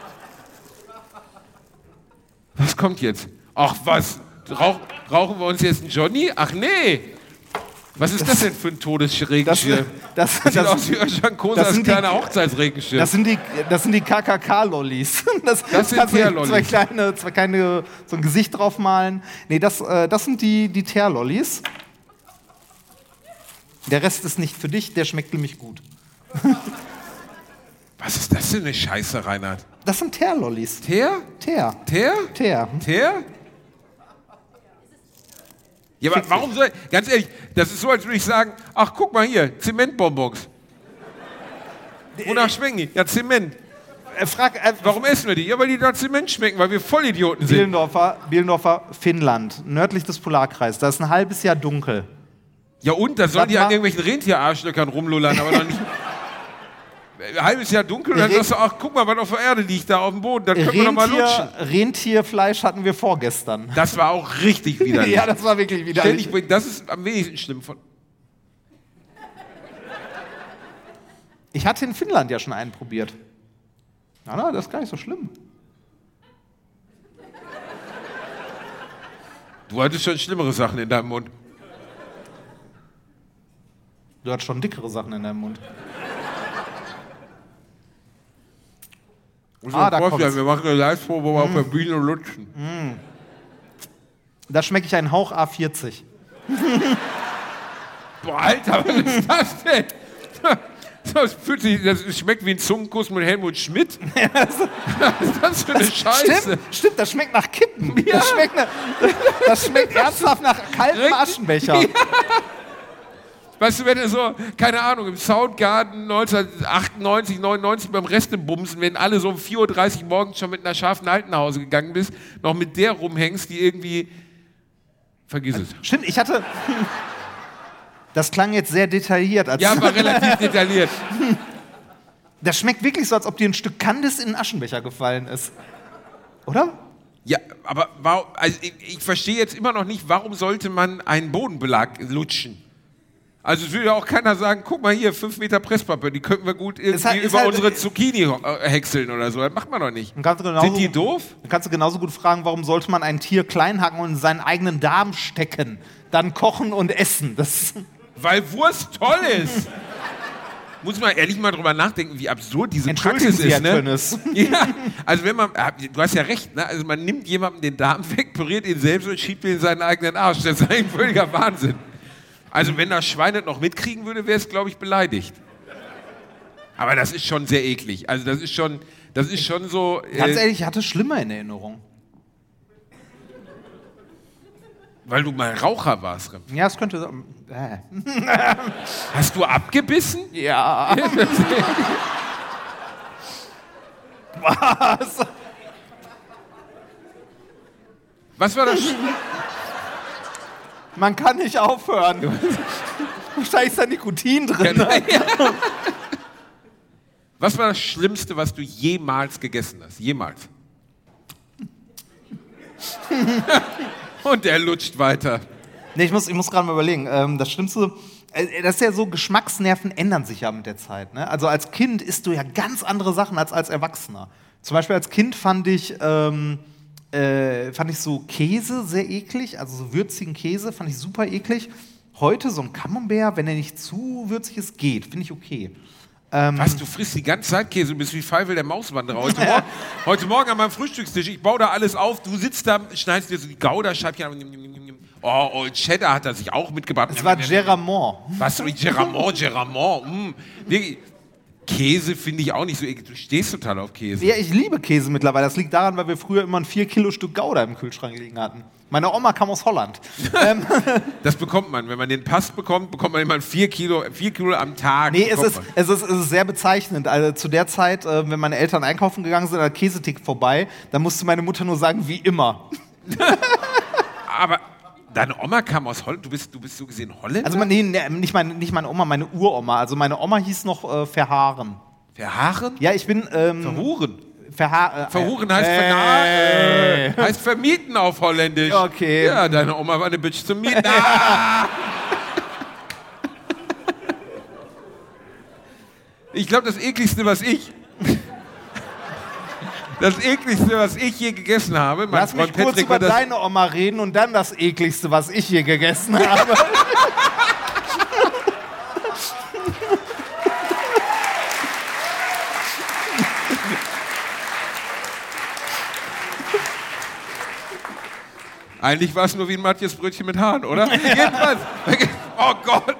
Was kommt jetzt? Ach was, Rauch, rauchen wir uns jetzt einen Johnny? Ach nee. Was ist das, denn für ein das, Todesregenschirm? das, Das, sieht das, aus wie Özcan das Kosas sind die- kleiner Hochzeitsregenschirm. das sind die, das sind die K K K-Lollis. Das, Das sind kannst du Teerlollis. zwei kleine, zwei kleine, so ein Gesicht drauf malen. Nee, das, äh, das sind die, die Teerlollis. Der Rest ist nicht für dich, der schmeckt nämlich gut. Was ist das für eine Scheiße, Reinhard? Das sind Teerlollis. Teer? Teer. Teer? Teer. Teer? Ja, aber warum soll, ganz ehrlich, das ist so, als würde ich sagen, ach, guck mal hier, Zementbonbons. Wonach schmecken die? Ja, Zement. Äh, frag, äh, Warum essen wir die? Ja, weil die nach Zement schmecken, weil wir Vollidioten sind. Bielendorfer, Bielendorfer, Finnland, nördlich des Polarkreises. Da ist ein halbes Jahr dunkel. Ja und? Da sollen Das die an ma- irgendwelchen Rentierarschlöckern rumlullern, aber noch nicht... Ein halbes Jahr dunkel und dann Ren- sagst du, ach, guck mal, was auf der Erde liegt da auf dem Boden, dann können wir doch mal lutschen. Rentier, Rentierfleisch hatten wir vorgestern. Das war auch richtig widerlich. Ja, das war wirklich Ständig, widerlich. das ist am wenigsten schlimm von... Ich hatte in Finnland ja schon einen probiert. Na, na, das ist gar nicht so schlimm. Du hattest schon schlimmere Sachen in deinem Mund. Du hattest schon dickere Sachen in deinem Mund. Muss Ah, man da vorstellen, kommt's. wir machen eine Live-Probe, wo wir auf der Bühne lutschen. Da schmecke ich einen Hauch A vierzig. Boah, Alter, was ist das denn? Das, fühlt sich, das schmeckt wie ein Zungenkuss mit Helmut Schmidt. Was ist das für eine Scheiße? Stimmt, stimmt, das schmeckt nach Kippen. Das, schmeckt nach, das schmeckt ernsthaft nach kaltem Richtig? Aschenbecher. Weißt du, wenn du so, keine Ahnung, im Soundgarden neunzehnhundertachtundneunzig, neunundneunzig beim Restebumsen, wenn alle so um vier Uhr dreißig morgens schon mit einer scharfen Alten nach Hause gegangen bist, noch mit der rumhängst, die irgendwie... Vergiss es. Stimmt, ich hatte... Das klang jetzt sehr detailliert. Als Ja, war relativ detailliert. Das schmeckt wirklich so, als ob dir ein Stück Kandis in den Aschenbecher gefallen ist. Oder? Ja, aber warum, also ich, ich verstehe jetzt immer noch nicht, warum sollte man einen Bodenbelag lutschen? Also es würde ja auch keiner sagen, guck mal hier, fünf Meter Presspapier, die könnten wir gut irgendwie halt- ist über halt- unsere Zucchini äh, häckseln oder so. Das macht man doch nicht. Dann kannst du genauso, Sind die doof? Dann kannst du genauso gut fragen, warum sollte man ein Tier klein hacken und in seinen eigenen Darm stecken, dann kochen und essen. Das Weil Wurst toll ist. Muss man ehrlich mal drüber nachdenken, wie absurd diese Entschuldigen Praxis Sie, ist. Herr Ne? Tönnes. Ja, also wenn man, du hast ja recht, ne? Also man nimmt jemandem den Darm weg, püriert ihn selbst und schiebt ihn in seinen eigenen Arsch. Das ist ein völliger Wahnsinn. Also wenn das Schwein das noch mitkriegen würde, wäre es, glaube ich, beleidigt. Aber das ist schon sehr eklig. Also das ist schon, das ist schon so... Ganz Äh, ehrlich, ich hatte schlimmer in Erinnerung. weil du mal Raucher warst. Rem. Ja, es könnte... Äh. Hast du abgebissen? Ja. Was? Was war das? Man kann nicht aufhören. Wahrscheinlich ist da Nikotin drin. Ne? Was war das Schlimmste, was du jemals gegessen hast? Jemals. Und der lutscht weiter. Nee, ich muss, ich muss gerade mal überlegen. Ähm, das Schlimmste, äh, das ist ja so, Geschmacksnerven ändern sich ja mit der Zeit. Ne? Also als Kind isst du ja ganz andere Sachen als als Erwachsener. Zum Beispiel als Kind fand ich, ähm, äh, fand ich so Käse sehr eklig, also so würzigen Käse fand ich super eklig. Heute so ein Camembert, wenn er nicht zu würzig ist, geht, finde ich okay. Was, du frisst die ganze Zeit Käse und bist wie Pfeifel der Mauswanderer. Heute, Morgen, heute Morgen an meinem Frühstückstisch, ich baue da alles auf, du sitzt da, schneidest dir so die Gouda-Scheibchen ab. Oh, Old Cheddar hat er sich auch mitgebracht. Es war Geramont. Was, so Geramont, Geramont. Mm. Wirklich. Käse finde ich auch nicht so eklig. Du stehst total auf Käse. Ja, ich liebe Käse mittlerweile. Das liegt daran, weil wir früher immer ein vier Kilo Stück Gouda im Kühlschrank liegen hatten. Meine Oma kam aus Holland. ähm, Das bekommt man. Wenn man den Pass bekommt, bekommt man immer vier Kilo, vier Kilo am Tag. nee, es bekommt ist, man. es, ist, es ist sehr bezeichnend. Also zu der Zeit, äh, wenn meine Eltern einkaufen gegangen sind, der Käsetick vorbei, dann musste meine Mutter nur sagen, wie immer. Aber deine Oma kam aus Holland? Du bist, du bist so gesehen Holländer? Also nee, nee, nicht, meine, nicht meine Oma, meine Uroma. Also meine Oma hieß noch äh, Verhaaren. Verhaaren? Ja, ich bin... Ähm, Verhuren. Verha äh, Verhuren heißt, äh, verna äh, heißt vermieten auf Holländisch. Okay. Ja, deine Oma war eine Bitch zum Mieten. Ah! Ich glaube, das ekligste, was ich... Das ekligste, was ich je gegessen habe... Mein Lass mich Freund kurz Patrick über war das, deine Oma reden und dann das ekligste, was ich je gegessen habe. Eigentlich war es nur wie ein Matthias Brötchen mit Haaren, oder? Jedenfalls. Oh Gott.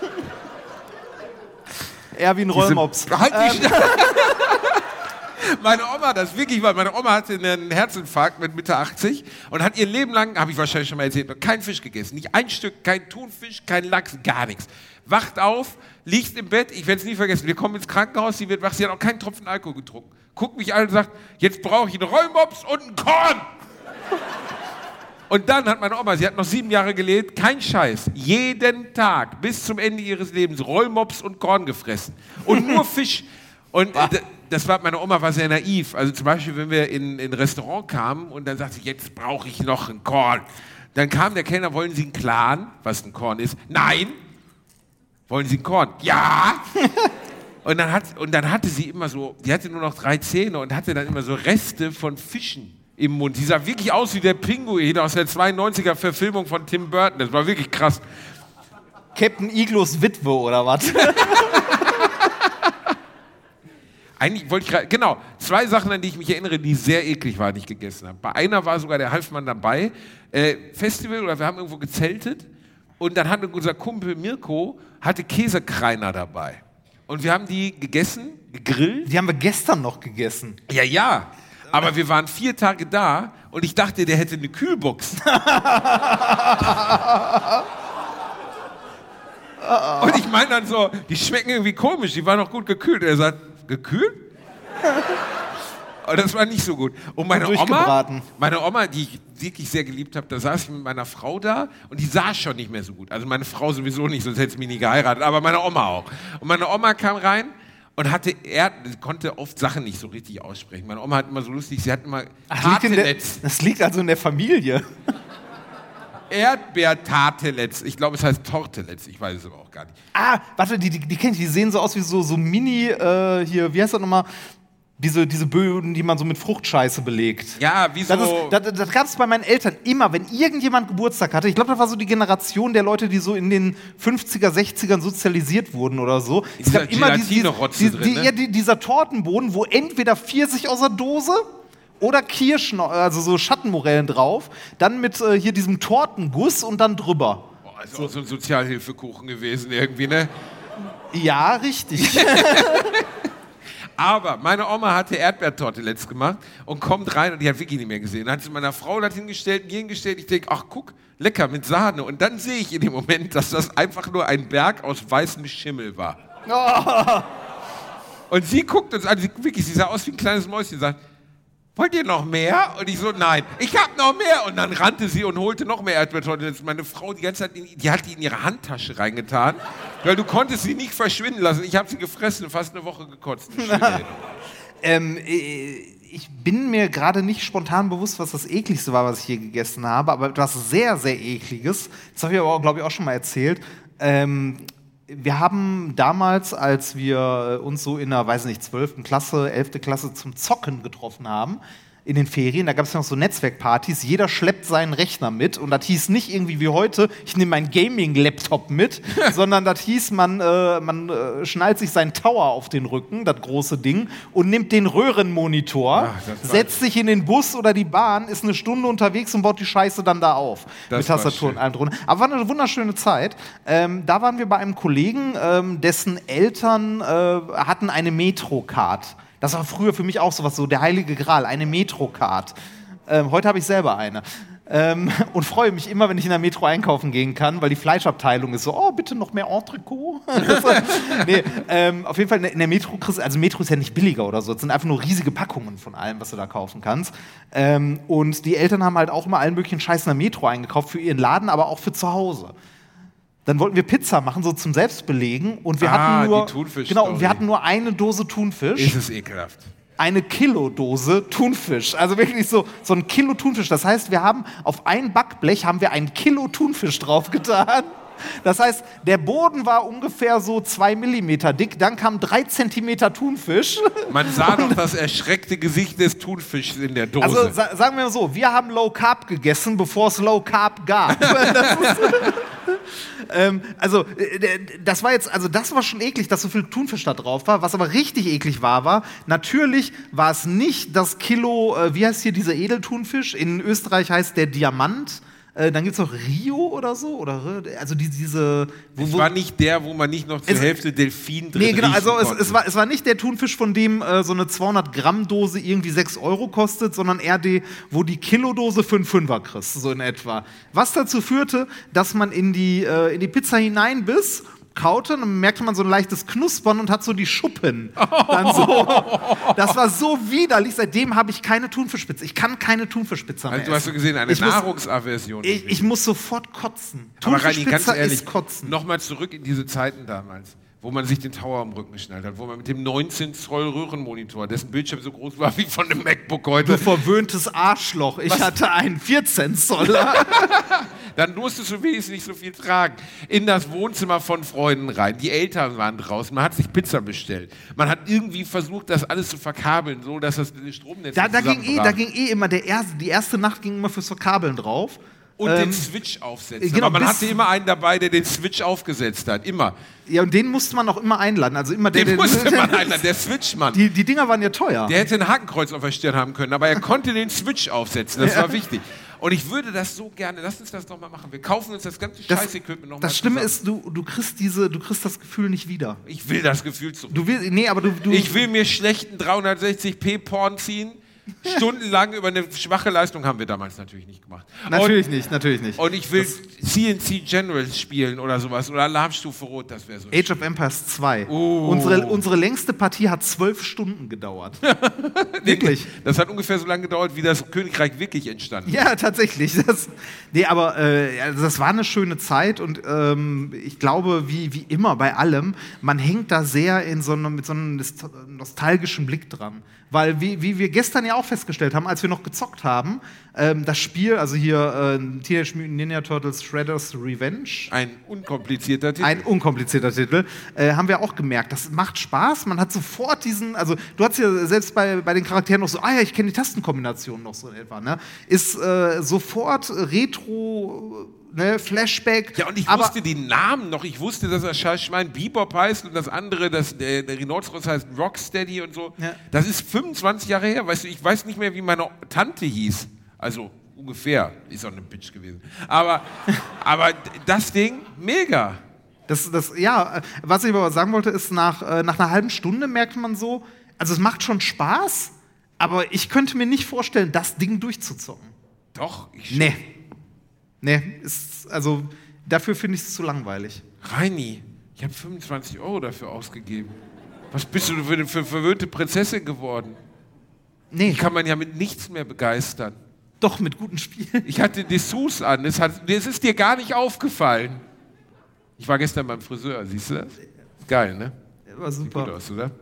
Eher wie ein Rollmops. Halt die ähm. Meine Oma, das wirklich war, meine Oma hatte einen Herzinfarkt mit Mitte achtzig und hat ihr Leben lang, habe ich wahrscheinlich schon mal erzählt, kein Fisch gegessen. Nicht ein Stück, kein Thunfisch, kein Lachs, gar nichts. Wacht auf, liegt im Bett, ich werde es nie vergessen, wir kommen ins Krankenhaus, sie wird wach, sie hat auch keinen Tropfen Alkohol getrunken. guckt mich an und sagt, jetzt brauche ich einen Rollmops und einen Korn. Und dann hat meine Oma, sie hat noch sieben Jahre gelebt, kein Scheiß, jeden Tag bis zum Ende ihres Lebens Rollmops und Korn gefressen. Und nur Fisch. Und d- das war, meine Oma war sehr naiv. Also zum Beispiel, wenn wir in ein Restaurant kamen und dann sagte sie, jetzt brauche ich noch einen Korn. Dann kam der Kellner, wollen Sie einen Clan, was ein Korn ist? Nein. Wollen Sie einen Korn? Ja. Und dann, hat, und dann hatte sie immer so, die hatte nur noch drei Zähne und hatte dann immer so Reste von Fischen im Mund. Die sah wirklich aus wie der Pinguin aus der zweiundneunziger Verfilmung von Tim Burton. Das war wirklich krass. Captain Iglos Witwe oder was? Eigentlich wollte ich gerade, genau, zwei Sachen, an die ich mich erinnere, die sehr eklig waren, die ich gegessen habe. Bei einer war sogar der Halfmann dabei, äh, Festival, oder wir haben irgendwo gezeltet und dann hatte unser Kumpel Mirko, hatte Käsekreiner dabei. Und wir haben die gegessen, gegrillt. Die haben wir gestern noch gegessen. Ja, ja. Aber wir waren vier Tage da und ich dachte, der hätte eine Kühlbox. Und ich meine dann so, die schmecken irgendwie komisch, die waren noch gut gekühlt. Und er sagt, gekühlt? Und das war nicht so gut. Und meine Oma, meine Oma, die ich wirklich sehr geliebt habe, da saß ich mit meiner Frau da und die sah schon nicht mehr so gut. Also meine Frau sowieso nicht, sonst hätte sie mich nie geheiratet, aber meine Oma auch. Und meine Oma kam rein und hatte, er konnte oft Sachen nicht so richtig aussprechen. Meine Oma hat immer so lustig, sie hat immer Tartelets. Das liegt also in der Familie. Erdbeer-Tartelets. Ich glaube, es heißt Tortelets. Ich weiß es aber auch gar nicht. Ah, warte, die, die, die kenne ich. Die sehen so aus wie so, so Mini, äh, hier, wie heißt das nochmal? Diese, diese Böden, die man so mit Fruchtscheiße belegt. Ja, wie so. Das, ist, das, das gab es bei meinen Eltern immer, wenn irgendjemand Geburtstag hatte. Ich glaube, das war so die Generation der Leute, die so in den fünfziger, sechzigern sozialisiert wurden oder so. Es gab immer diese, diese, die, drin, die, ne? ja, die, dieser Tortenboden, wo entweder Pfirsich aus der Dose oder Kirschen, also so Schattenmorellen drauf, dann mit äh, hier diesem Tortenguss und dann drüber. Boah, ist auch so ein Sozialhilfekuchen gewesen irgendwie, ne? Ja, richtig. Aber meine Oma hatte Erdbeertortelets gemacht und kommt rein und die hat wirklich nicht mehr gesehen. Dann hat sie meiner Frau das hingestellt, mir hingestellt. Ich denke, ach guck, lecker mit Sahne. Und dann sehe ich in dem Moment, dass das einfach nur ein Berg aus weißem Schimmel war. Oh. Und sie guckt uns an, sie, wirklich, sie sah aus wie ein kleines Mäuschen und sagt, wollt ihr noch mehr? Und ich so, nein, ich hab noch mehr. Und dann rannte sie und holte noch mehr Erdbeertortillas. Meine Frau die ganze Zeit, in, die hat die in ihre Handtasche reingetan, weil du konntest sie nicht verschwinden lassen. Ich habe sie gefressen und fast eine Woche gekotzt. ähm, ich bin mir gerade nicht spontan bewusst, was das Ekligste war, was ich hier gegessen habe, aber etwas sehr, sehr Ekliges. Das habe ich aber, glaube ich, auch schon mal erzählt. Ähm, Wir haben damals, als wir uns so in der, weiß nicht, zwölften Klasse, elften Klasse zum Zocken getroffen haben, in den Ferien, da gab es ja noch so Netzwerkpartys, jeder schleppt seinen Rechner mit und das hieß nicht irgendwie wie heute, ich nehme meinen Gaming-Laptop mit, sondern das hieß, man, äh, man äh, schnallt sich seinen Tower auf den Rücken, das große Ding, und nimmt den Röhrenmonitor, Ach, setzt sich in den Bus oder die Bahn, ist eine Stunde unterwegs und baut die Scheiße dann da auf. Das mit Tastatur und allem drunter. Aber war eine wunderschöne Zeit. Ähm, da waren wir bei einem Kollegen, ähm, dessen Eltern äh, hatten eine Metrocard. Das war früher für mich auch sowas, so der heilige Gral, eine Metrocard. Ähm, heute habe ich selber eine. Ähm, und freue mich immer, wenn ich in der Metro einkaufen gehen kann, weil die Fleischabteilung ist so, oh, bitte noch mehr Entrecot. nee, ähm, auf jeden Fall in der Metro, also Metro ist ja nicht billiger oder so, es sind einfach nur riesige Packungen von allem, was du da kaufen kannst. Ähm, und die Eltern haben halt auch immer allen möglichen Scheiß in der Metro eingekauft, für ihren Laden, aber auch für zu Hause. Dann wollten wir Pizza machen, so zum Selbstbelegen. Und wir ah, hatten nur, die Thunfisch genau, und wir hatten nur eine Dose Thunfisch. Ist es ekelhaft. Eine Kilodose Thunfisch. Also wirklich so, so ein Kilo Thunfisch. Das heißt, wir haben auf ein Backblech haben wir ein Kilo Thunfisch draufgetan. Das heißt, der Boden war ungefähr so zwei Millimeter dick, dann kam drei Zentimeter Thunfisch. Man sah doch das erschreckte Gesicht des Thunfischs in der Dose. Also sa- sagen wir mal so, wir haben Low Carb gegessen, bevor es Low Carb gab. Das ist, ähm, also das war jetzt, also das war schon eklig, dass so viel Thunfisch da drauf war. Was aber richtig eklig war, war, natürlich war es nicht das Kilo, äh, wie heißt hier dieser Edelthunfisch? In Österreich heißt der Diamant. Äh, dann gibt es noch Rio oder so, oder also die, diese. Wo, es war nicht der, wo man nicht noch zur es, Hälfte Delfin drin Nee, genau, also es, konnte. es, war, es war nicht der Thunfisch, von dem äh, so eine zweihundert Gramm Dose irgendwie sechs Euro kostet, sondern eher die, wo die Kilodose für einen Fünfer kriegst, so in etwa. Was dazu führte, dass man in die, äh, in die Pizza hineinbiss, kaute, und dann merkte man so ein leichtes Knuspern und hat so die Schuppen. Dann so. Das war so widerlich. Seitdem habe ich keine Thunfischspitze. Ich kann keine Thunfischspitze mehr Also, du hast so gesehen, eine ich Nahrungsaversion. Muss, ich, ich muss sofort kotzen. Aber Reini, ganz ehrlich, ist kotzen. Nochmal zurück in diese Zeiten damals, wo man sich den Tower am Rücken geschnallt hat, wo man mit dem neunzehn Zoll Röhrenmonitor, dessen Bildschirm so groß war wie von einem MacBook heute. Du verwöhntes Arschloch. Ich Was? hatte einen vierzehn Zoller. Dann musstest du wenigstens nicht so viel tragen. In das Wohnzimmer von Freunden rein. Die Eltern waren draußen. Man hat sich Pizza bestellt. Man hat irgendwie versucht, das alles zu verkabeln, so dass das Stromnetz da, da ging eh, Da ging eh immer, der erste, die erste Nacht ging immer fürs Verkabeln drauf. Und ähm, den Switch aufsetzen. Genau, aber man hatte immer einen dabei, der den Switch aufgesetzt hat. Immer. Ja, und den musste man auch immer einladen. Also immer der, den der, musste der, man einladen, der Switch-Mann. Die, die Dinger waren ja teuer. Der hätte ein Hakenkreuz auf der Stirn haben können, aber er konnte den Switch aufsetzen. Das ja. war wichtig. Und ich würde das so gerne, lass uns das doch mal machen. Wir kaufen uns das ganze Scheiß-Equipment nochmal. Das Schlimme ist, du, du, kriegst diese, du kriegst das Gefühl nicht wieder. Ich will das Gefühl zurück. Du will, nee, aber du, du ich will mir schlechten dreihundertsechzig p Porn ziehen. Stundenlang über eine schwache Leistung haben wir damals natürlich nicht gemacht. Natürlich und, nicht, natürlich nicht. Und ich will das C N C Generals spielen oder sowas oder Alarmstufe Rot, das wäre so. Age of Empires zwei. Oh. Unsere, unsere längste Partie hat zwölf Stunden gedauert. Wirklich. Das hat ungefähr so lange gedauert, wie das Königreich wirklich entstanden ist. Ja, tatsächlich. Das, nee, aber äh, also das war eine schöne Zeit und ähm, ich glaube, wie, wie immer bei allem, man hängt da sehr in so einem, mit so einem nostalgischen Blick dran. Weil, wie, wie wir gestern ja auch festgestellt haben, als wir noch gezockt haben, ähm, das Spiel, also hier äh, Teenage Mutant Ninja Turtles Shredder's Revenge. Ein unkomplizierter Titel. Ein unkomplizierter Titel. Äh, haben wir auch gemerkt, das macht Spaß. Man hat sofort diesen, also du hast ja selbst bei, bei den Charakteren noch so, ah ja, ich kenne die Tastenkombinationen noch so in etwa, ne? Ist äh, sofort Retro... Ne, Flashback. Ja, und ich aber wusste die Namen noch. Ich wusste, dass das Scheißschwein Bebop heißt und das andere, das, der, der Rhinoceros heißt Rocksteady und so. Ja. Das ist fünfundzwanzig Jahre her. Weißt du, ich weiß nicht mehr, wie meine Tante hieß. Also ungefähr. Ist auch eine Bitch gewesen. Aber, aber das Ding, mega. Das, das, ja, was ich aber sagen wollte, ist, nach, äh, nach einer halben Stunde merkt man so, also es macht schon Spaß, aber ich könnte mir nicht vorstellen, das Ding durchzuzocken. Doch, ich schon. Nee. Nee, ist, also dafür finde ich es zu langweilig. Reini, ich habe fünfundzwanzig Euro dafür ausgegeben. Was bist du für eine für verwöhnte Prinzessin geworden? Nee. Die kann man ja mit nichts mehr begeistern. Doch, mit guten Spielen. Ich hatte Dessous an, es, hat, es ist dir gar nicht aufgefallen. Ich war gestern beim Friseur, siehst du das? Geil, ne? Ja, war super. Sieht gut aus, oder?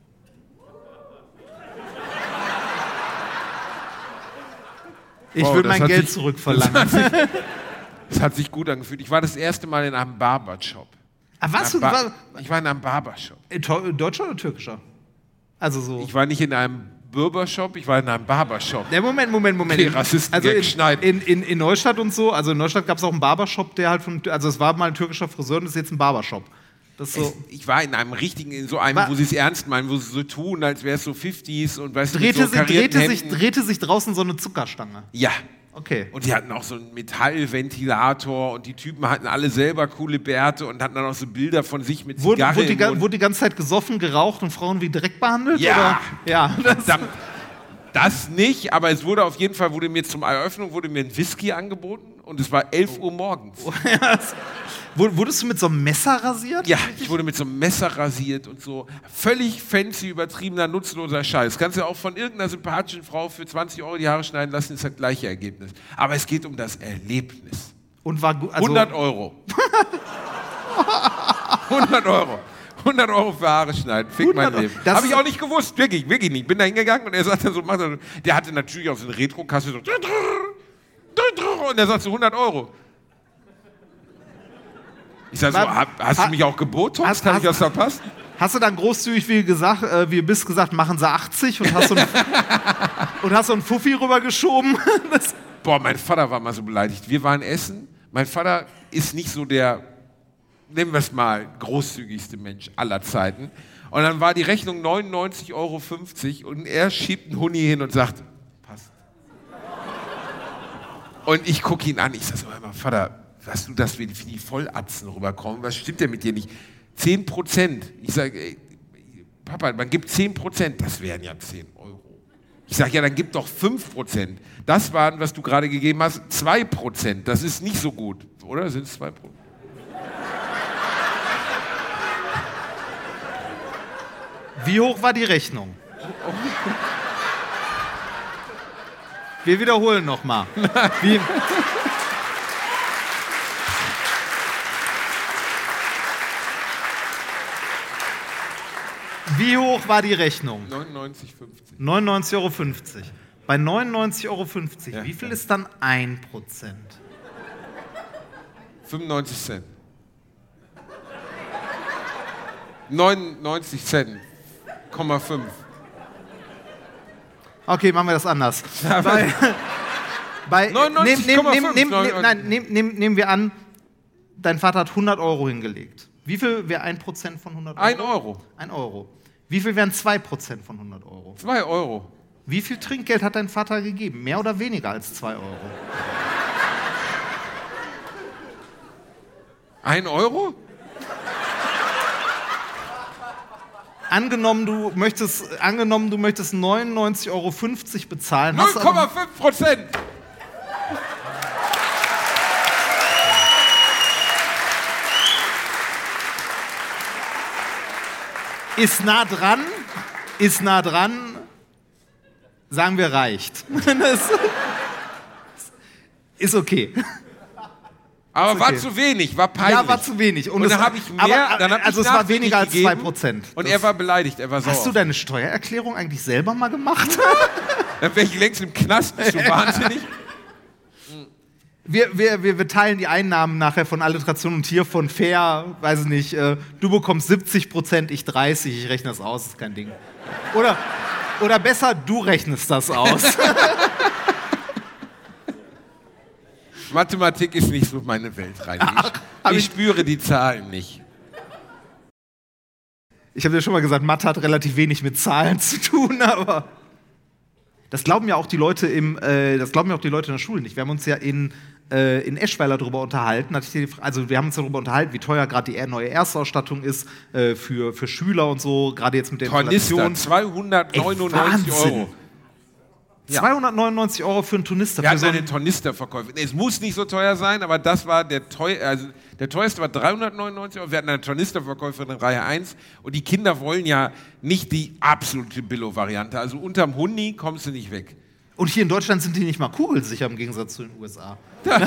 Ich wow, will mein Geld sich, zurückverlangen. Das hat, sich, das hat sich gut angefühlt. Ich war das erste Mal in einem Barbershop. Ah, was? Ba war, ich war in einem Barbershop. Deutscher oder türkischer? Also so. Ich war nicht in einem Barbershop, ich war in einem Barbershop. Ja, Moment, Moment, Moment. Die Rassisten also in, wegschneiden. In, in, in Neustadt und so, also in Neustadt gab es auch einen Barbershop, der halt von, also es war mal ein türkischer Friseur und das ist jetzt ein Barbershop. Das so. es, ich war in einem richtigen, in so einem, war, wo sie es ernst meinen, wo sie so tun, als wäre es so fünfziger und weißt drehte, du, so drehte, sich, drehte sich draußen so eine Zuckerstange. Ja. Okay. Und die hatten auch so einen Metallventilator und die Typen hatten alle selber coole Bärte und hatten dann auch so Bilder von sich mit Zigarre wurde, wurde, die, wurde die ganze Zeit gesoffen, geraucht und Frauen wie direkt behandelt? Ja. Oder? Ja. Das, das nicht, aber es wurde auf jeden Fall, wurde mir zum Eröffnung wurde mir ein Whisky angeboten und es war elf Uhr morgens. Wurdest du mit so einem Messer rasiert? Ja, ich wurde mit so einem Messer rasiert und so. Völlig fancy, übertriebener, nutzloser Scheiß. Kannst du ja auch von irgendeiner sympathischen Frau für zwanzig Euro die Haare schneiden lassen, ist das gleiche Ergebnis. Aber es geht um das Erlebnis. Und war gut. Also hundert Euro. hundert Euro. hundert Euro für Haare schneiden. Fick mein Leben. Habe ich auch nicht gewusst. Wirklich, wirklich nicht. Bin da hingegangen und er sagte so, macht er, der hatte natürlich auf so eine Retro-Kasse so, und er sagt so hundert Euro. Ich sag so, hast ha, du mich auch gebotoxt? Habe ich das verpasst? Hast du dann großzügig wie gesagt, äh, wie bist gesagt, machen sie achtzig und hast so ein, und hast so einen Fuffi rübergeschoben? Boah, mein Vater war mal so beleidigt. Wir waren essen. Mein Vater ist nicht so der, nehmen wir es mal, großzügigste Mensch aller Zeiten. Und dann war die Rechnung neunundneunzig Euro fünfzig und er schiebt einen Huni hin und sagt, passt. Und ich gucke ihn an, ich sag so, hör mal, Vater, hast du das, wie die Vollatzen rüberkommen? Was stimmt denn mit dir nicht? zehn Prozent. Ich sage, Papa, man gibt zehn Prozent. Das wären ja zehn Euro. Ich sage, ja, dann gib doch fünf Prozent. Das waren, was du gerade gegeben hast, zwei Prozent. Das ist nicht so gut, oder? Sind es zwei Prozent? Wie hoch war die Rechnung? Wir wiederholen nochmal. Wie... Wie hoch war die Rechnung? neunundneunzig fünfzig. neunundneunzig Euro fünfzig. Bei neunundneunzig Euro fünfzig, Ja, wie viel ja. ist dann ein Prozent? fünfundneunzig Cent. neunundneunzig Cent. Komma fünf. Okay, machen wir das anders. bei, bei, neunundneunzig nehm, Komma nehm, fünf. nehm, nehm, nein, nehm, nehm, nehmen wir an, dein Vater hat hundert Euro hingelegt. Wie viel wäre ein Prozent von hundert Euro? Ein Euro. Ein Euro. Wie viel wären zwei Prozent von hundert Euro? Zwei Euro. Wie viel Trinkgeld hat dein Vater gegeben? Mehr oder weniger als zwei Euro? Ein Euro? Angenommen, du möchtest, angenommen, du möchtest neunundneunzig Euro fünfzig bezahlen. null hast Komma aber- fünf Prozent. Ist nah dran, ist nah dran, sagen wir reicht. Das ist okay. Aber Ist war okay. zu wenig, war peinlich. Ja, war zu wenig. Und, es- dann habe ich mehr, aber, dann hab also ich es war nachträglich weniger als gegeben. zwei Prozent. Und Das- er war beleidigt, er war sauer. Hast du deine Steuererklärung eigentlich selber mal gemacht? Dann wäre ich längst im Knast, bist du wahnsinnig? Wir, wir, wir, wir teilen die Einnahmen nachher von Alliteration und Tier von fair, weiß ich nicht, äh, du bekommst siebzig Prozent, ich dreißig, ich rechne das aus, ist kein Ding. Oder, oder besser, du rechnest das aus. Mathematik ist nicht so meine Welt, Reini. hab Ich, ich- ich spüre die Zahlen nicht. Ich habe dir schon mal gesagt, Mathe hat relativ wenig mit Zahlen zu tun, aber das glauben ja auch die Leute im, äh, das glauben ja auch die Leute in der Schule nicht. Wir haben uns ja in, äh, in Eschweiler darüber unterhalten. Hatte ich dir die Fra- Also wir haben uns darüber unterhalten, wie teuer gerade die neue Erstausstattung ist äh, für, für Schüler und so, gerade jetzt mit der Tornister, Inflation. zweihundertneunundneunzig Ey, Wahnsinn. Euro. Ja. zweihundertneunundneunzig Euro für einen Tornister. Wir Für hatten so eine einen, Tornisterverkäufer. Nee, es muss nicht so teuer sein, aber das war der teuer, also der teuerste war dreihundertneunundneunzig Euro. Wir hatten eine Tornisterverkäuferin in Reihe eins und die Kinder wollen ja nicht die absolute Billo-Variante. Also unterm Hundi kommst du nicht weg. und hier in Deutschland sind die nicht mal kugelsicher im Gegensatz zu den U S A.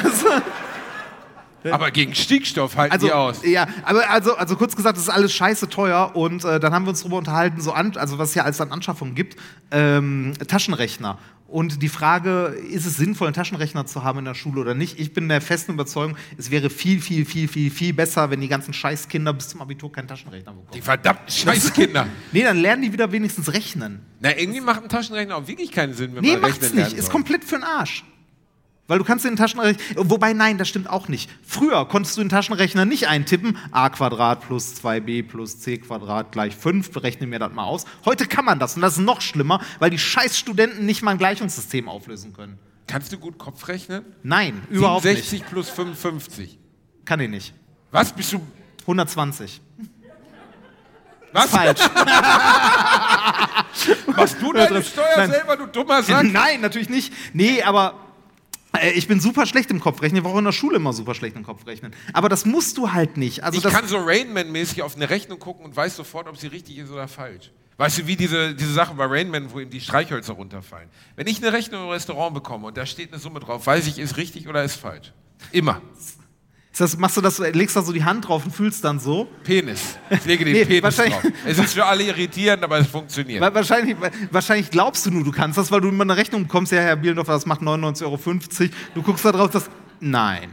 Aber gegen Stickstoff halten Also, die aus. ja, aber also, also kurz gesagt, das ist alles scheiße teuer und äh, dann haben wir uns darüber unterhalten, so an, also was es ja alles an Anschaffungen gibt, ähm, Taschenrechner. Und die Frage, ist es sinnvoll, einen Taschenrechner zu haben in der Schule oder nicht? Ich bin der festen Überzeugung, es wäre viel, viel, viel, viel, viel besser, wenn die ganzen Scheißkinder bis zum Abitur keinen Taschenrechner bekommen. Die verdammten Scheißkinder. Nee, dann lernen die wieder wenigstens rechnen. Na, irgendwie macht ein Taschenrechner auch wirklich keinen Sinn, wenn Nee, man macht's rechnen nicht. lernen Ist soll. komplett für den Arsch. Weil du kannst den Taschenrechner, wobei nein, das stimmt auch nicht. Früher konntest du den Taschenrechner nicht eintippen, a Quadrat plus zwei b plus c Quadrat gleich fünf, berechne mir das mal aus. Heute kann man das und das ist noch schlimmer, weil die scheiß Studenten nicht mal ein Gleichungssystem auflösen können. Kannst du gut Kopf rechnen? Nein, überhaupt siebenundsechzig nicht. plus fünfundfünfzig. Kann ich nicht. Was bist du? hundertzwanzig. Was? Falsch. Machst du deine Steuer Nein. selber, du dummer Sack? Nein, natürlich nicht. Nee, aber äh, ich bin super schlecht im Kopfrechnen. Ich war auch in der Schule immer super schlecht im Kopfrechnen. Aber das musst du halt nicht. Also Ich das, kann so Rainman-mäßig auf eine Rechnung gucken und weiß sofort, ob sie richtig ist oder falsch. Weißt du, wie diese, diese Sache bei Rainman, wo ihm die Streichhölzer runterfallen. Wenn ich eine Rechnung im Restaurant bekomme und da steht eine Summe drauf, weiß ich, ist richtig oder ist falsch. Immer. ist das, machst du das, legst da so die Hand drauf und fühlst dann so. Penis. Ich lege den Nee, Penis wahrscheinlich- drauf. Es ist für alle irritierend, aber es funktioniert. Wa- Wahrscheinlich, wahrscheinlich glaubst du nur, du kannst das, weil du immer eine Rechnung bekommst, ja, Herr Bielendorfer, das macht neunundneunzig Euro fünfzig. Du guckst da drauf, das. Nein.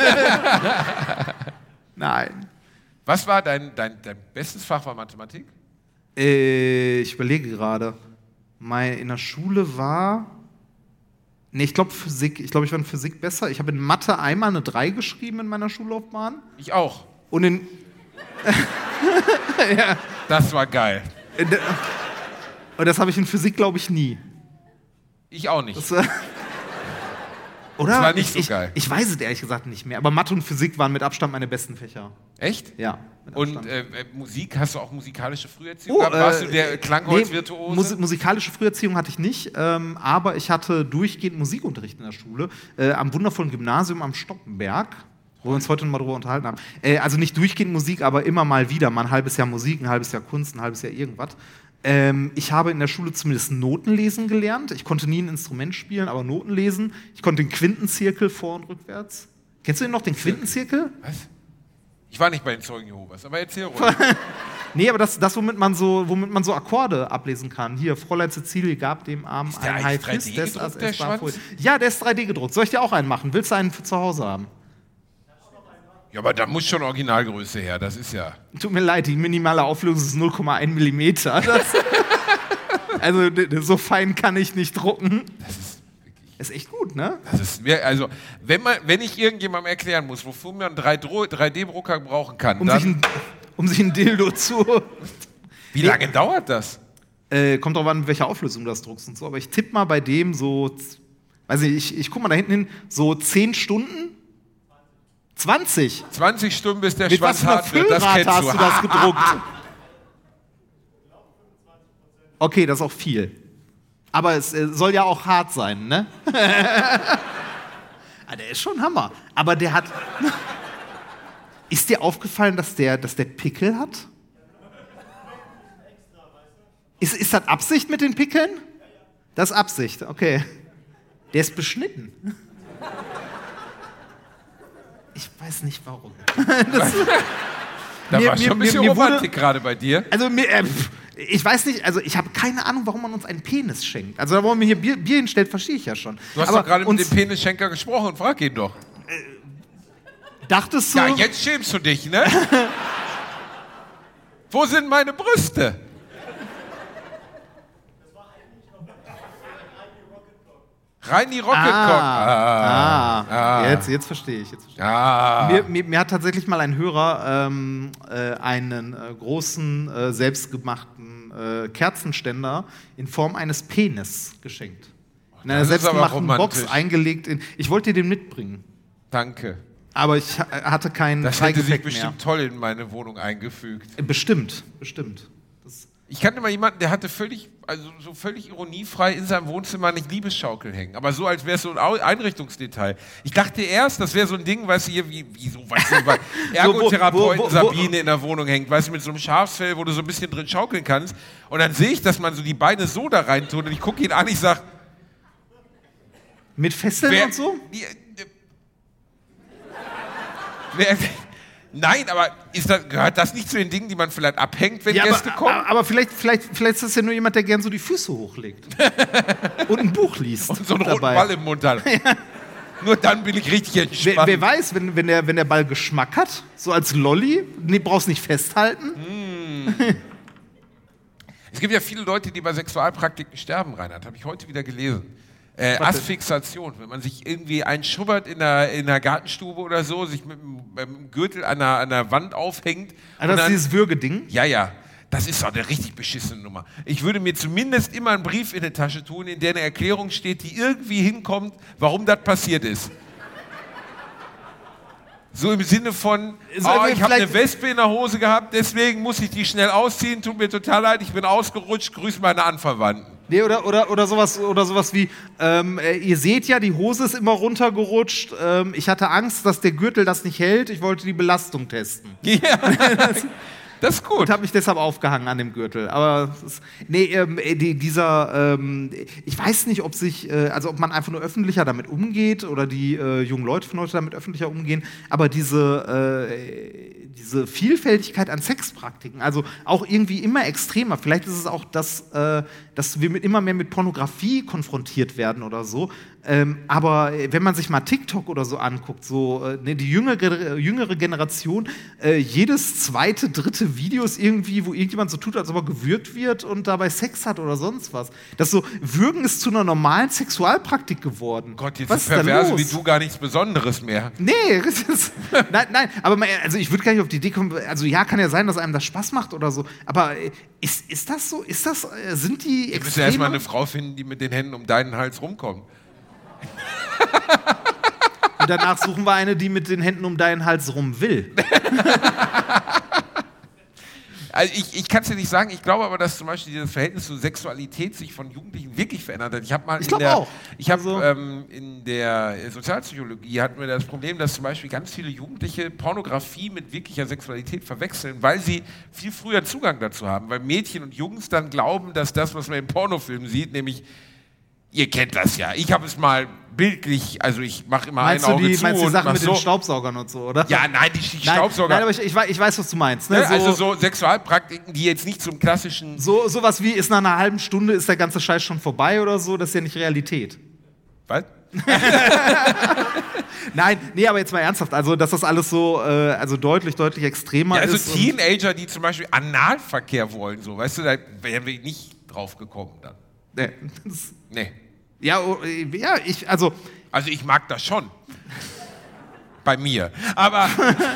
Nein. Was war dein, dein, dein bestes Fach war Mathematik? Äh, ich überlege gerade. Mein, in der Schule war. Nee, ich glaube Physik. Ich glaube, ich war in Physik besser. Ich habe in Mathe einmal eine drei geschrieben in meiner Schullaufbahn. Ich auch. Und in. Das war geil. in der, und das habe ich in Physik, glaube ich, nie. Ich auch nicht. Das war, oder? Das war nicht so ich, geil. Ich, ich weiß es ehrlich gesagt nicht mehr. Aber Mathe und Physik waren mit Abstand meine besten Fächer. Echt? Ja. Mit Und Abstand. äh, äh, Musik, hast du auch musikalische Früherziehung Oh, gehabt? Warst äh, du der nee, Klangholzvirtuose? Musi- musikalische Früherziehung hatte ich nicht, ähm, aber ich hatte durchgehend Musikunterricht in der Schule, äh, am wundervollen Gymnasium am Stoppenberg, wo wir uns heute noch mal drüber unterhalten haben. Äh, also nicht durchgehend Musik, aber immer mal wieder, mal ein halbes Jahr Musik, ein halbes Jahr Kunst, ein halbes Jahr irgendwas. Ähm, ich habe in der Schule zumindest Noten lesen gelernt. Ich konnte nie ein Instrument spielen, aber Noten lesen. Ich konnte den Quintenzirkel vor- und rückwärts. Kennst du den noch, den Quintenzirkel? Was? Ich war nicht bei den Zeugen Jehovas, aber erzähl ruhig. Nee, aber das, das womit, man so, womit man so Akkorde ablesen kann. Hier, Fräulein Cecilie gab dem Armen der ein eigentlich High Fist. drei D des- gedruckt, es der war Schwanz? voll- Ja, der ist drei D gedruckt. Soll ich dir auch einen machen? Willst du einen für zu Hause haben? Ja, aber da muss schon Originalgröße her, das ist ja... Tut mir leid, die minimale Auflösung ist null Komma eins Millimeter. Das, also d- d- so fein kann ich nicht drucken. Das ist wirklich... Ist echt gut, ne? Das ist, mir- also, wenn, man, wenn ich irgendjemandem erklären muss, wofür man einen drei D-Drucker brauchen kann, Um, dann... sich ein, um sich ein Dildo zu... Wie lange dauert das? Äh, kommt drauf an, welche Auflösung du das druckst und so. Aber ich tippe mal bei dem so... z- Weiß nicht, ich, ich guck mal da hinten hin, so zehn Stunden? zwanzig? zwanzig Stunden, bis der Mit was Schwanz für einer hart wird, das Füllrate kennst hast du. du das gedruckt? Okay, das ist auch viel. Aber es äh, soll ja auch hart sein, ne? Ah, der ist schon Hammer. Aber der hat... Ist dir aufgefallen, dass der, dass der Pickel hat? Ist, ist das Absicht mit den Pickeln? Das ist Absicht, okay. Der ist beschnitten. Ich weiß nicht warum. Das, Da Mir- war mir- schon ein bisschen mir- mir wurde- Romantik gerade bei dir. also mir, äh, pff, ich weiß nicht, also ich habe keine Ahnung, warum man uns einen Penis schenkt. Also da, wo man mir hier Bier, Bier hinstellt, verstehe ich ja schon. Du hast Aber doch gerade mit uns dem Penisschenker gesprochen, frag ihn doch. dachtest du, Ja, jetzt schämst du dich, ne? Wo sind meine Brüste? Rein die Rocket Cock. ah, Ah. Jetzt, jetzt verstehe ich. Jetzt verstehe ich. Ah. Mir, mir, mir hat tatsächlich mal ein Hörer ähm, äh, einen äh, großen, äh, selbstgemachten äh, Kerzenständer in Form eines Penis geschenkt. In einer Das ist aber selbstgemachten Box romantisch. eingelegt. In, ich wollte dir den mitbringen, Danke. aber ich ha- hatte keinen Das hätte sich Zeigeffekt mehr. bestimmt toll in meine Wohnung eingefügt. Äh, Bestimmt, bestimmt. Das, Ich kannte mal jemanden, der hatte völlig, also so völlig ironiefrei in seinem Wohnzimmer eine Liebesschaukel hängen. Aber so, als wäre es so ein Au- Einrichtungsdetail. Ich dachte erst, das wäre so ein Ding, weißt du, hier, wie, wie so, weißt du, bei Ergotherapeuten wo- wo- wo- Sabine in der Wohnung hängt, weißt du, mit so einem Schafsfell, wo du so ein bisschen drin schaukeln kannst. Und dann sehe ich, dass man so die Beine so da rein tut und ich gucke ihn an, ich sage, mit Fesseln wer, und so? Die, äh, wer, nein, aber ist das, gehört das nicht zu den Dingen, die man vielleicht abhängt, wenn Ja, Gäste aber, kommen? aber, aber vielleicht, vielleicht, vielleicht ist das ja nur jemand, der gern so die Füße hochlegt. Und ein Buch liest. Und so einen roten dabei. Ball im Mund hat. Nur dann bin ich richtig Wer, entspannt. wer weiß, wenn, wenn, der, wenn der Ball Geschmack hat, so als Lolli, nee, brauchst nicht festhalten. Es gibt ja viele Leute, die bei Sexualpraktiken sterben, Reinhard. Habe ich heute wieder gelesen. Äh, Was denn? Asphyxiation, wenn man sich irgendwie einschubbert in der, in der Gartenstube oder so, sich mit dem, mit dem Gürtel an der, an der Wand aufhängt. Also und das ist dann, dieses Würgeding. ja, ja, das ist doch eine richtig beschissene Nummer. Ich würde mir zumindest immer einen Brief in die Tasche tun, in der eine Erklärung steht, die irgendwie hinkommt, warum das passiert ist. So im Sinne von, So, oh, ich habe vielleicht- eine Wespe in der Hose gehabt, deswegen muss ich die schnell ausziehen, tut mir total leid, ich bin ausgerutscht, grüß meine Anverwandten. Nee, oder, oder, oder, sowas, oder sowas wie, ähm, äh, ihr seht ja, die Hose ist immer runtergerutscht. Ähm, ich hatte Angst, dass der Gürtel das nicht hält. Ich wollte die Belastung testen. Ja, das ist gut. Und habe mich deshalb aufgehangen an dem Gürtel. Aber es ist, nee, ähm, äh, die, dieser, ähm, ich weiß nicht, ob sich, äh, also ob man einfach nur öffentlicher damit umgeht oder die äh, jungen Leute von heute damit öffentlicher umgehen. Aber diese, äh, diese Vielfältigkeit an Sexpraktiken, also auch irgendwie immer extremer. Vielleicht ist es auch das, äh, dass wir mit, immer mehr mit Pornografie konfrontiert werden oder so. Ähm, aber äh, wenn man sich mal TikTok oder so anguckt, so äh, ne, die jüngere, jüngere Generation, äh, jedes zweite, dritte Video ist irgendwie, wo irgendjemand so tut, als ob er gewürgt wird und dabei Sex hat oder sonst was. Das so, Würgen ist zu einer normalen Sexualpraktik geworden. Gott, jetzt was sind ist da Perverse los? wie du gar nichts Besonderes mehr. Nee, das ist, nein, nein, aber mal, also ich würde gar nicht auf die Idee kommen, also ja, kann ja sein, dass einem das Spaß macht oder so, aber äh, ist, ist das so, ist das, äh, sind die Du musst ja erstmal extrem? eine Frau finden, die mit den Händen um deinen Hals rumkommt. Und danach suchen wir eine, die mit den Händen um deinen Hals rum will. Also ich, ich kann es dir nicht sagen, ich glaube aber, dass zum Beispiel dieses Verhältnis zur Sexualität sich von Jugendlichen wirklich verändert hat. Ich habe mal Ich in glaube der, auch. ich habe Also- ähm, in der Sozialpsychologie hatten wir das Problem, dass zum Beispiel ganz viele Jugendliche Pornografie mit wirklicher Sexualität verwechseln, weil sie viel früher Zugang dazu haben, weil Mädchen und Jungs dann glauben, dass das, was man in Pornofilmen sieht, nämlich ihr kennt das ja. Ich habe es mal bildlich, also ich mache immer Meinst ein du Auge die, zu meinst die und Sachen mach mit so. den Staubsaugern und so, oder? Ja, nein, die, die Nein, Staubsauger. nein, aber ich, ich, wei- ich weiß, was du meinst. Ne? Ne? Also so Sexualpraktiken, die jetzt nicht zum klassischen... So, sowas wie, ist nach einer halben Stunde, ist der ganze Scheiß schon vorbei oder so, das ist ja nicht Realität. Was? Nein, nee, aber jetzt mal ernsthaft, also dass das alles so, äh, also deutlich, deutlich extremer Ja, also ist. und- Teenager, die zum Beispiel Analverkehr wollen, so, weißt du, da wären wir nicht drauf gekommen dann. Nee, das, Nee. ja, oh, äh, ja, ich, also, Also ich mag das schon. Bei mir. Aber...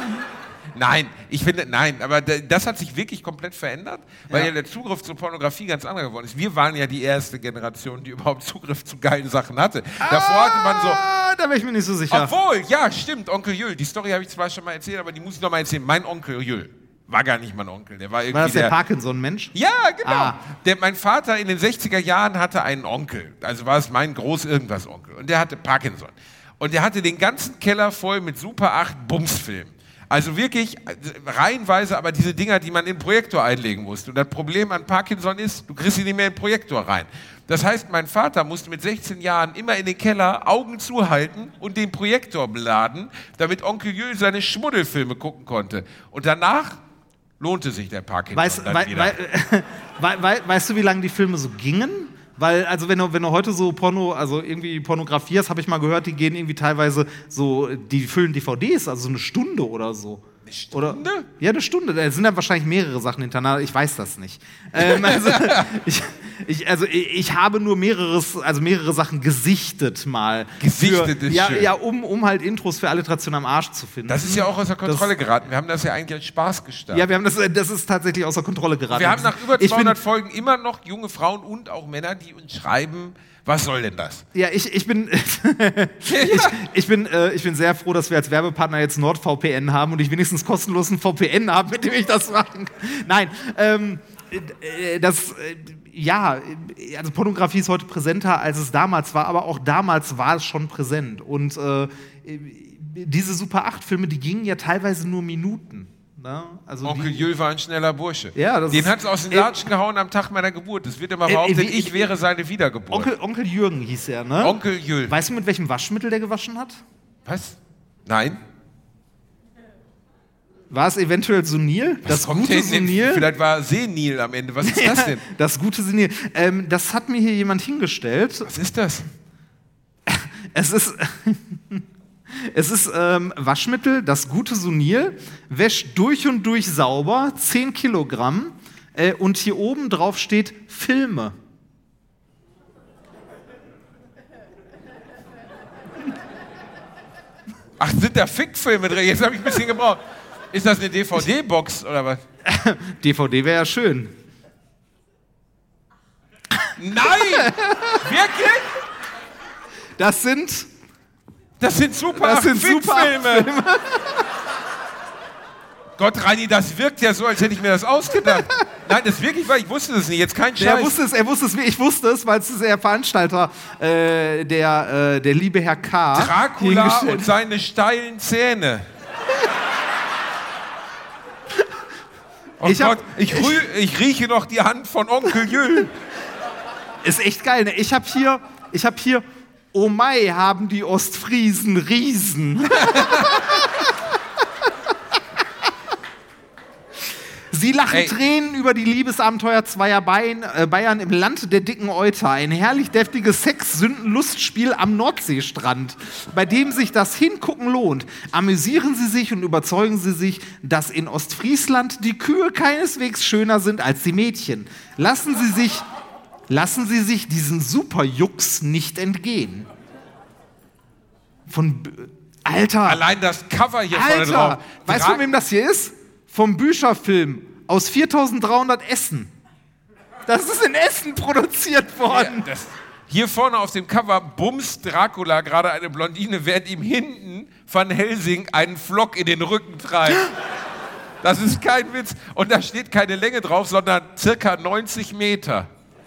Nein, ich finde, nein, aber d- das hat sich wirklich komplett verändert, weil ja. Ja. der Zugriff zur Pornografie ganz anderer geworden ist. Wir waren ja die erste Generation, die überhaupt Zugriff zu geilen Sachen hatte. Davor hatte man so, ah, da bin ich mir nicht so sicher. obwohl, ja, stimmt, Onkel Jül, die Story habe ich zwar schon mal erzählt, aber die muss ich noch mal erzählen. Mein Onkel Jül war gar nicht mein Onkel, der war irgendwie War das der der Parkinson-Mensch? Ja, genau. Ah. Der, mein Vater in den sechziger Jahren hatte einen Onkel, also war es mein Groß-Irgendwas-Onkel, und der hatte Parkinson. Und der hatte den ganzen Keller voll mit Super acht Bumsfilmen. Also wirklich reihenweise, aber diese Dinger, die man in den Projektor einlegen musste. Und das Problem an Parkinson ist, du kriegst sie nicht mehr in den Projektor rein. Das heißt, mein Vater musste mit sechzehn Jahren immer in den Keller Augen zuhalten und den Projektor beladen, damit Onkel Jül seine Schmuddelfilme gucken konnte. Und danach lohnte sich der Parkinson Weißt, dann wei, wieder. wei, wei, wei, weißt du, wie lange die Filme so gingen? Weil, also wenn du, wenn du heute so Porno, also irgendwie Pornografie hast, habe ich mal gehört, die gehen irgendwie teilweise so, die füllen D V Ds, also so eine Stunde oder so. Eine Stunde? Oder, ja, eine Stunde. Da sind dann wahrscheinlich mehrere Sachen hintereinander. Ich weiß das nicht. Ähm, also, ich, ich, also ich, ich habe nur mehreres, also mehrere Sachen gesichtet mal. Gesichtet für, ist ja, schön. ja, um, um halt Intros für Alliteration am Arsch zu finden. Das ist ja auch außer Kontrolle geraten. Wir haben das ja eigentlich als Spaß gestartet. Ja, wir haben das, das ist tatsächlich außer Kontrolle geraten. Wir haben nach über Ich bin- zweihundert Folgen immer noch junge Frauen und auch Männer, die uns schreiben, was soll denn das? Ja, ich, ich bin, ich, ich, bin äh, ich bin sehr froh, dass wir als Werbepartner jetzt NordVPN haben und ich wenigstens kostenlos einen V P N habe, mit dem ich das machen kann. Nein, ähm, äh, das, äh, ja, äh, also Pornografie ist heute präsenter, als es damals war, aber auch damals war es schon präsent. Und äh, diese Super acht Filme, die gingen ja teilweise nur Minuten. Ne? Also Onkel die, Jül war ein schneller Bursche. Ja, das Den ist- hat es aus den Äh, Latschen gehauen am Tag meiner Geburt. Es wird immer Äh, behauptet, wie- ich wäre seine Wiedergeburt. Onkel, Onkel Jürgen hieß er, ne? Onkel Jül. Weißt du, mit welchem Waschmittel der gewaschen hat? Was? Nein? War es eventuell Sunil? Was Das kommt gute denn denn? Sunil? Vielleicht war Senil am Ende. Was ist das denn? Das gute Sunil. Ähm, das hat mir hier jemand hingestellt. Was ist das? Es ist, es ist ähm, Waschmittel, das gute Sunil, wäscht durch und durch sauber, zehn Kilogramm. Äh, und hier oben drauf steht Filme. Ach, sind da Fickfilme drin? Jetzt habe ich ein bisschen gebraucht. Ist das eine D V D-Box oder was? D V D wäre ja schön. Nein! Wirklich? Das sind, Das sind super das sind super Fickfilme. Gott, Reini, das wirkt ja so, als hätte ich mir das ausgedacht. Nein, das wirklich war, ich wusste das nicht, jetzt kein Scheiß. Er wusste es, er wusste es, ich wusste es, weil es ist der Veranstalter, äh, der, äh, der liebe Herr K. Dracula hingestellt und seine steilen Zähne. Oh Ich hab- Gott, ich, rü ich rieche noch die Hand von Onkel Jül. Ist echt geil, ne? Ich hab hier, ich hab hier, oh Mai, haben die Ostfriesen Riesen. Sie lachen Ey. Tränen über die Liebesabenteuer zweier Bayern, äh, Bayern im Land der dicken Euter. Ein herrlich deftiges Sex-Sünden-Lustspiel am Nordseestrand, bei dem sich das Hingucken lohnt. Amüsieren Sie sich und überzeugen Sie sich, dass in Ostfriesland die Kühe keineswegs schöner sind als die Mädchen. Lassen Sie sich, lassen Sie sich diesen Superjux nicht entgehen. Von... B- Alter! Allein das Cover hier vorne Alter, drauf. weißt du, Dra- von wem das hier ist? Vom Bücherfilm aus viertausenddreihundert Essen. Das ist in Essen produziert Ja, worden. das, hier vorne auf dem Cover bumst Dracula gerade eine Blondine, während ihm hinten Van Helsing einen Flock in den Rücken treibt. Das ist kein Witz. Und da steht keine Länge drauf, sondern circa neunzig Meter.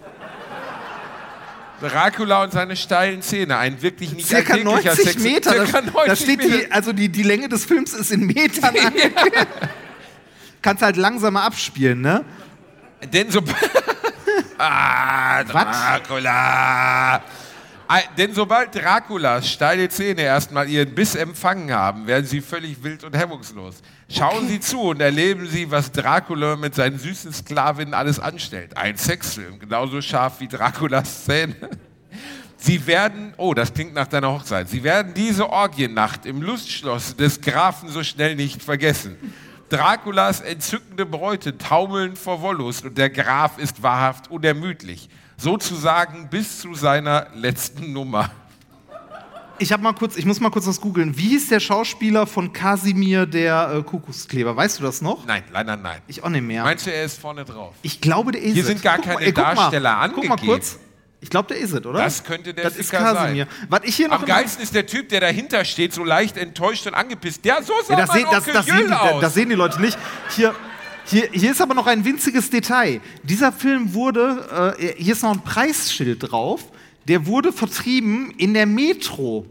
Dracula und seine steilen Zähne, ein wirklich nicht Circa alltäglicher neunzig Sex. Meter, Circa da, neunzig da steht Meter. die, also die, die Länge des Films ist in Metern angegeben. Kannst halt langsamer abspielen, ne? Denn so... ah, Dracula! Ah, Denn sobald Draculas steile Zähne erstmal ihren Biss empfangen haben, werden sie völlig wild und hemmungslos. Schauen Okay. Sie zu und erleben Sie, was Dracula mit seinen süßen Sklavinnen alles anstellt. Ein Sexfilm, genauso scharf wie Draculas Zähne. Sie werden, oh, das klingt nach deiner Hochzeit, Sie werden diese Orgiennacht im Lustschloss des Grafen so schnell nicht vergessen. Draculas entzückende Bräute taumeln vor Wollust und der Graf ist wahrhaft unermüdlich. Sozusagen bis zu seiner letzten Nummer. Ich hab mal kurz, ich muss mal kurz was googeln. Wie hieß der Schauspieler von Kasimir der äh, Kuckuckskleber? Weißt du das noch? Nein, leider nein. Ich auch nicht mehr. Meinst du, er ist vorne drauf? Ich glaube, der ist Hier es. sind gar Guck keine mal, ey, guck Darsteller mal, Guck mal angegeben. kurz. Ich glaube, der ist es, oder? Das könnte der Das ist Ficker Kasimir. sein. Was ich hier noch Am immer- geilsten ist der Typ, der dahinter steht, so leicht enttäuscht und angepisst. Ja, so sah Ja, das, mein sehen, das, Onkel das, sehen Jüll die, aus. das sehen die Leute nicht. Hier, hier, hier ist aber noch ein winziges Detail. Dieser Film wurde, äh, hier ist noch ein Preisschild drauf, der wurde vertrieben in der Metro.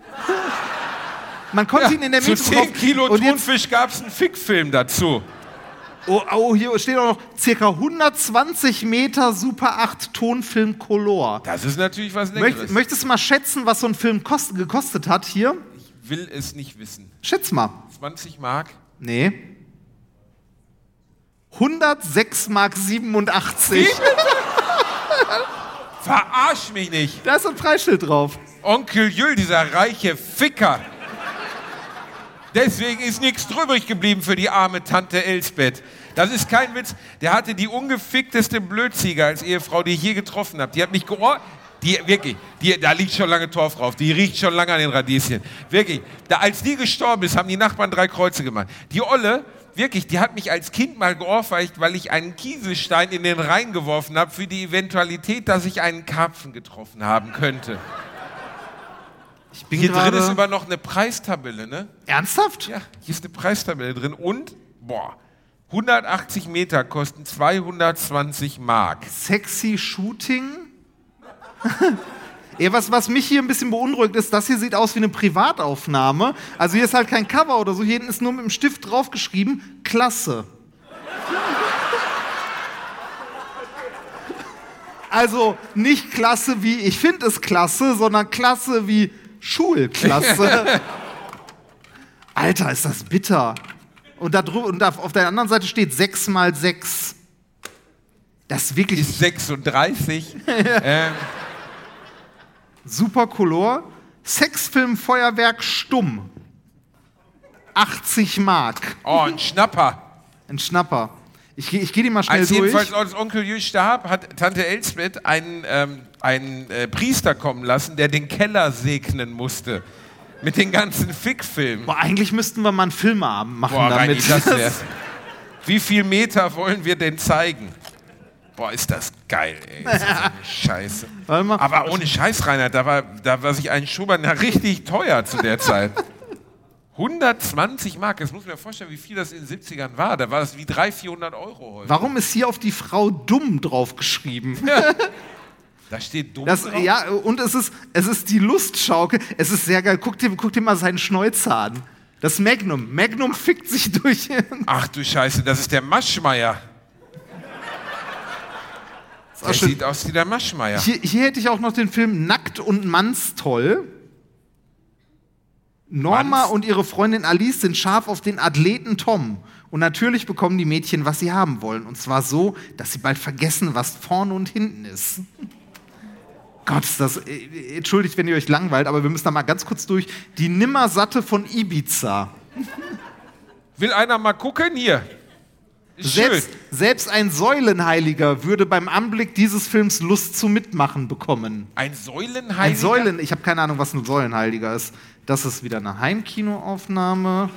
Man konnte ihn in der Zu Metro zehn kaufen. Kilo Und jetzt, Thunfisch gab es einen Fickfilm dazu. oh, oh, hier steht auch noch circa hundertzwanzig Meter Super acht Tonfilm Color. Das ist natürlich was Leckeres. Möcht, möchtest du mal schätzen, was so ein Film kost, gekostet hat hier? Ich will es nicht wissen. Schätz mal. zwanzig Mark? Nee. hundertsechs Mark siebenundachtzig. Verarsch mich nicht. Da ist ein Preisschild drauf. Onkel Jüll, dieser reiche Ficker. Deswegen ist nichts drübrig geblieben für die arme Tante Elsbeth. Das ist kein Witz. Der hatte die ungefickteste Blödziege als Ehefrau, die ich je getroffen habe. Die hat mich geohr... Die, wirklich, die, da liegt schon lange Torf drauf. Die riecht schon lange an den Radieschen. Wirklich. Da, als die gestorben ist, haben die Nachbarn drei Kreuze gemacht. Die Olle, wirklich, die hat mich als Kind mal geohrfeicht, weil ich einen Kieselstein in den Rhein geworfen habe für die Eventualität, dass ich einen Karpfen getroffen haben könnte. Ich bin Hier drin gerade- ist immer noch eine Preistabelle, ne? Ernsthaft? Ja, hier ist eine Preistabelle drin und, boah, hundertachtzig Meter kosten zweihundertzwanzig Mark. Sexy Shooting? Ja, was, was mich hier ein bisschen beunruhigt ist, das hier sieht aus wie eine Privataufnahme. Also hier ist halt kein Cover oder so, hier hinten ist nur mit dem Stift draufgeschrieben, klasse. Also nicht klasse wie, ich finde es klasse, sondern klasse wie Schulklasse. Alter, ist das bitter. Und, da drüber, und da auf der anderen Seite steht sechs mal sechs. Das ist wirklich Ist sechsunddreißig. ähm, super Color. Sexfilm Feuerwerk stumm. achtzig Mark. oh, ein Schnapper. Ein Schnapper. Ich, geh- ich gehe die mal schnell Als durch. jedenfalls als Onkel Jüll starb, hat Tante Elsbeth einen, ähm, einen äh, Priester kommen lassen, der den Keller segnen musste. Mit den ganzen Fickfilmen. Boah, eigentlich müssten wir mal einen Filmabend machen Boah, Reini, damit. das wär's. Wie viel Meter wollen wir denn zeigen? Boah, ist das geil, ey. Das ist so eine Scheiße. Warte mal. Aber ohne Scheiß, Reinhard, da war, da war sich ein Schuber na, richtig teuer zu der Zeit. hundertzwanzig Mark, das muss ich mir vorstellen, wie viel das in den siebzigern war. Da war das wie dreihundert, vierhundert Euro heute. Warum ist hier auf die Frau dumm draufgeschrieben? Da steht dumm Das, drauf. ja, und es ist, es ist die Lustschaukel. Es ist sehr geil. Guck dir, guck dir mal seinen Schnäuzer an. Das Magnum. Magnum fickt sich durch. Ach du Scheiße, das ist der Maschmeier. Der schön. sieht aus wie der Maschmeier. Hier, hier hätte ich auch noch den Film Nackt und Mannstoll. Norma Manns- und ihre Freundin Alice sind scharf auf den Athleten Tom. Und natürlich bekommen die Mädchen, was sie haben wollen. Und zwar so, dass sie bald vergessen, was vorne und hinten ist. Gott, ist das. äh, Entschuldigt, wenn ihr euch langweilt, aber wir müssen da mal ganz kurz durch. Die Nimmersatte von Ibiza. Will einer mal gucken? Hier. Ist Selbst, schön. selbst ein Säulenheiliger würde beim Anblick dieses Films Lust zum Mitmachen bekommen. Ein Säulenheiliger? Ein Säulen, ich habe keine Ahnung, was ein Säulenheiliger ist. Das ist wieder eine Heimkinoaufnahme.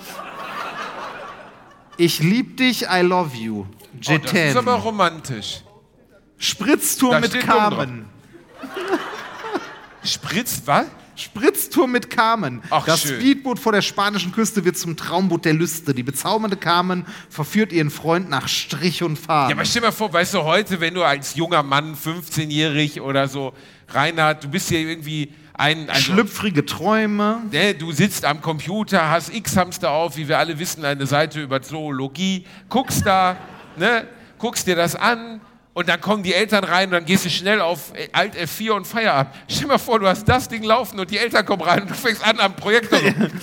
Ich lieb dich, I love you. Oh, das ist Jetan. aber romantisch. Spritztour Da mit steht Carmen. Spritzt, was? Spritztour mit Carmen. Ach, das schön. Speedboot vor der spanischen Küste wird zum Traumboot der Lüste. Die bezaubernde Carmen verführt ihren Freund nach Strich und Faden. Ja, aber stell dir mal vor, weißt du, heute, wenn du als junger Mann, fünfzehnjährig oder so, Reinhard, du bist hier irgendwie ein... Also, Schlüpfrige Träume. ne, du sitzt am Computer, hast X-Hamster auf, wie wir alle wissen, eine Seite über Zoologie, guckst da, ne, guckst dir das an und dann kommen die Eltern rein und dann gehst du schnell auf Alt F vier und Feierabend. Stell dir mal vor, du hast das Ding laufen und die Eltern kommen rein und du fängst an am Projektor.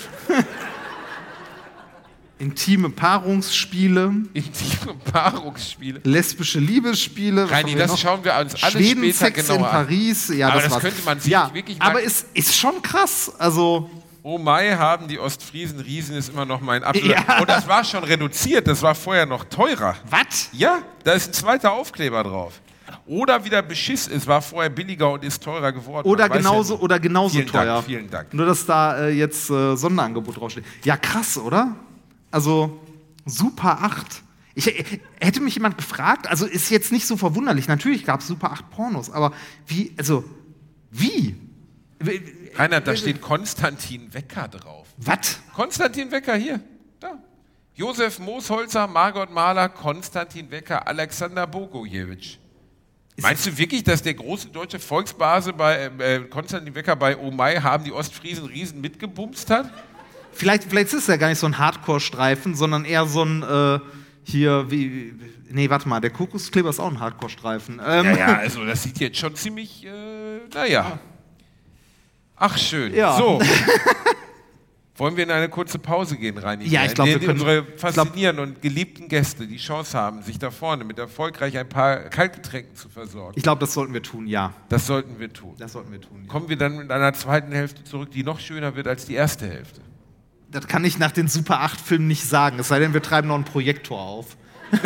Intime Paarungsspiele. Intime Paarungsspiele. Lesbische Liebesspiele. was Reini, haben wir das noch? schauen wir uns alles später Schwedensex in genauer an. Paris. Ja, Aber das, das war's. könnte man sich ja, wirklich mal- Aber es ist schon krass. Also, Oh Mai haben die Ostfriesen, Riesen ist immer noch mein Apfel. Ja. Und das war schon reduziert, das war vorher noch teurer. was? Ja, da ist ein zweiter Aufkleber drauf. Oder wieder Beschiss, es war vorher billiger und ist teurer geworden. Oder Man weiß genauso, ja nicht. oder genauso Vielen teuer. Dank, vielen Dank. Nur, dass da äh, jetzt äh, Sonderangebot draufsteht. Ja, krass, oder? Also, Super acht. Ich, äh, hätte mich jemand gefragt, also ist jetzt nicht so verwunderlich. Natürlich gab es Super acht Pornos, aber wie, also, wie? Reinhard, da steht Konstantin Wecker drauf. Was? Konstantin Wecker, hier. Da. Josef Moosholzer, Margot Mahler, Konstantin Wecker, Alexander Bogojewitsch. Meinst du wirklich, dass der große deutsche Volksbase bei äh, Konstantin Wecker bei Oh Mai haben die Ostfriesen Riesen mitgebumst hat? Vielleicht, vielleicht ist es ja gar nicht so ein Hardcore-Streifen, sondern eher so ein, äh, hier, wie, nee, warte mal, der Kokoskleber ist auch ein Hardcore-Streifen. Ähm, Ja, ja, also das sieht jetzt schon ziemlich, äh, naja. Ach, schön. Ja. So. Wollen wir in eine kurze Pause gehen, Reini? Ja, ich glaub, In wir denen können- unsere ich glaub- faszinierenden und geliebten Gäste die Chance haben, sich da vorne mit erfolgreich ein paar Kaltgetränken zu versorgen. Ich glaube, das sollten wir tun, ja. Das sollten wir tun. Das sollten wir tun. Ja. Kommen wir dann mit einer zweiten Hälfte zurück, die noch schöner wird als die erste Hälfte. Das kann ich nach den Super acht Filmen nicht sagen, es sei denn, wir treiben noch einen Projektor auf.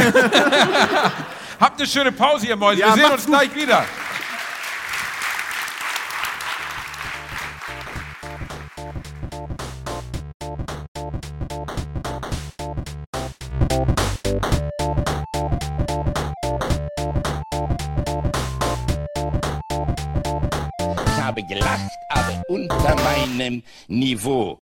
Habt eine schöne Pause, ihr Mäuse. Ja, wir sehen macht's uns gut. gleich wieder. Ich habe gelacht, aber unter meinem Niveau.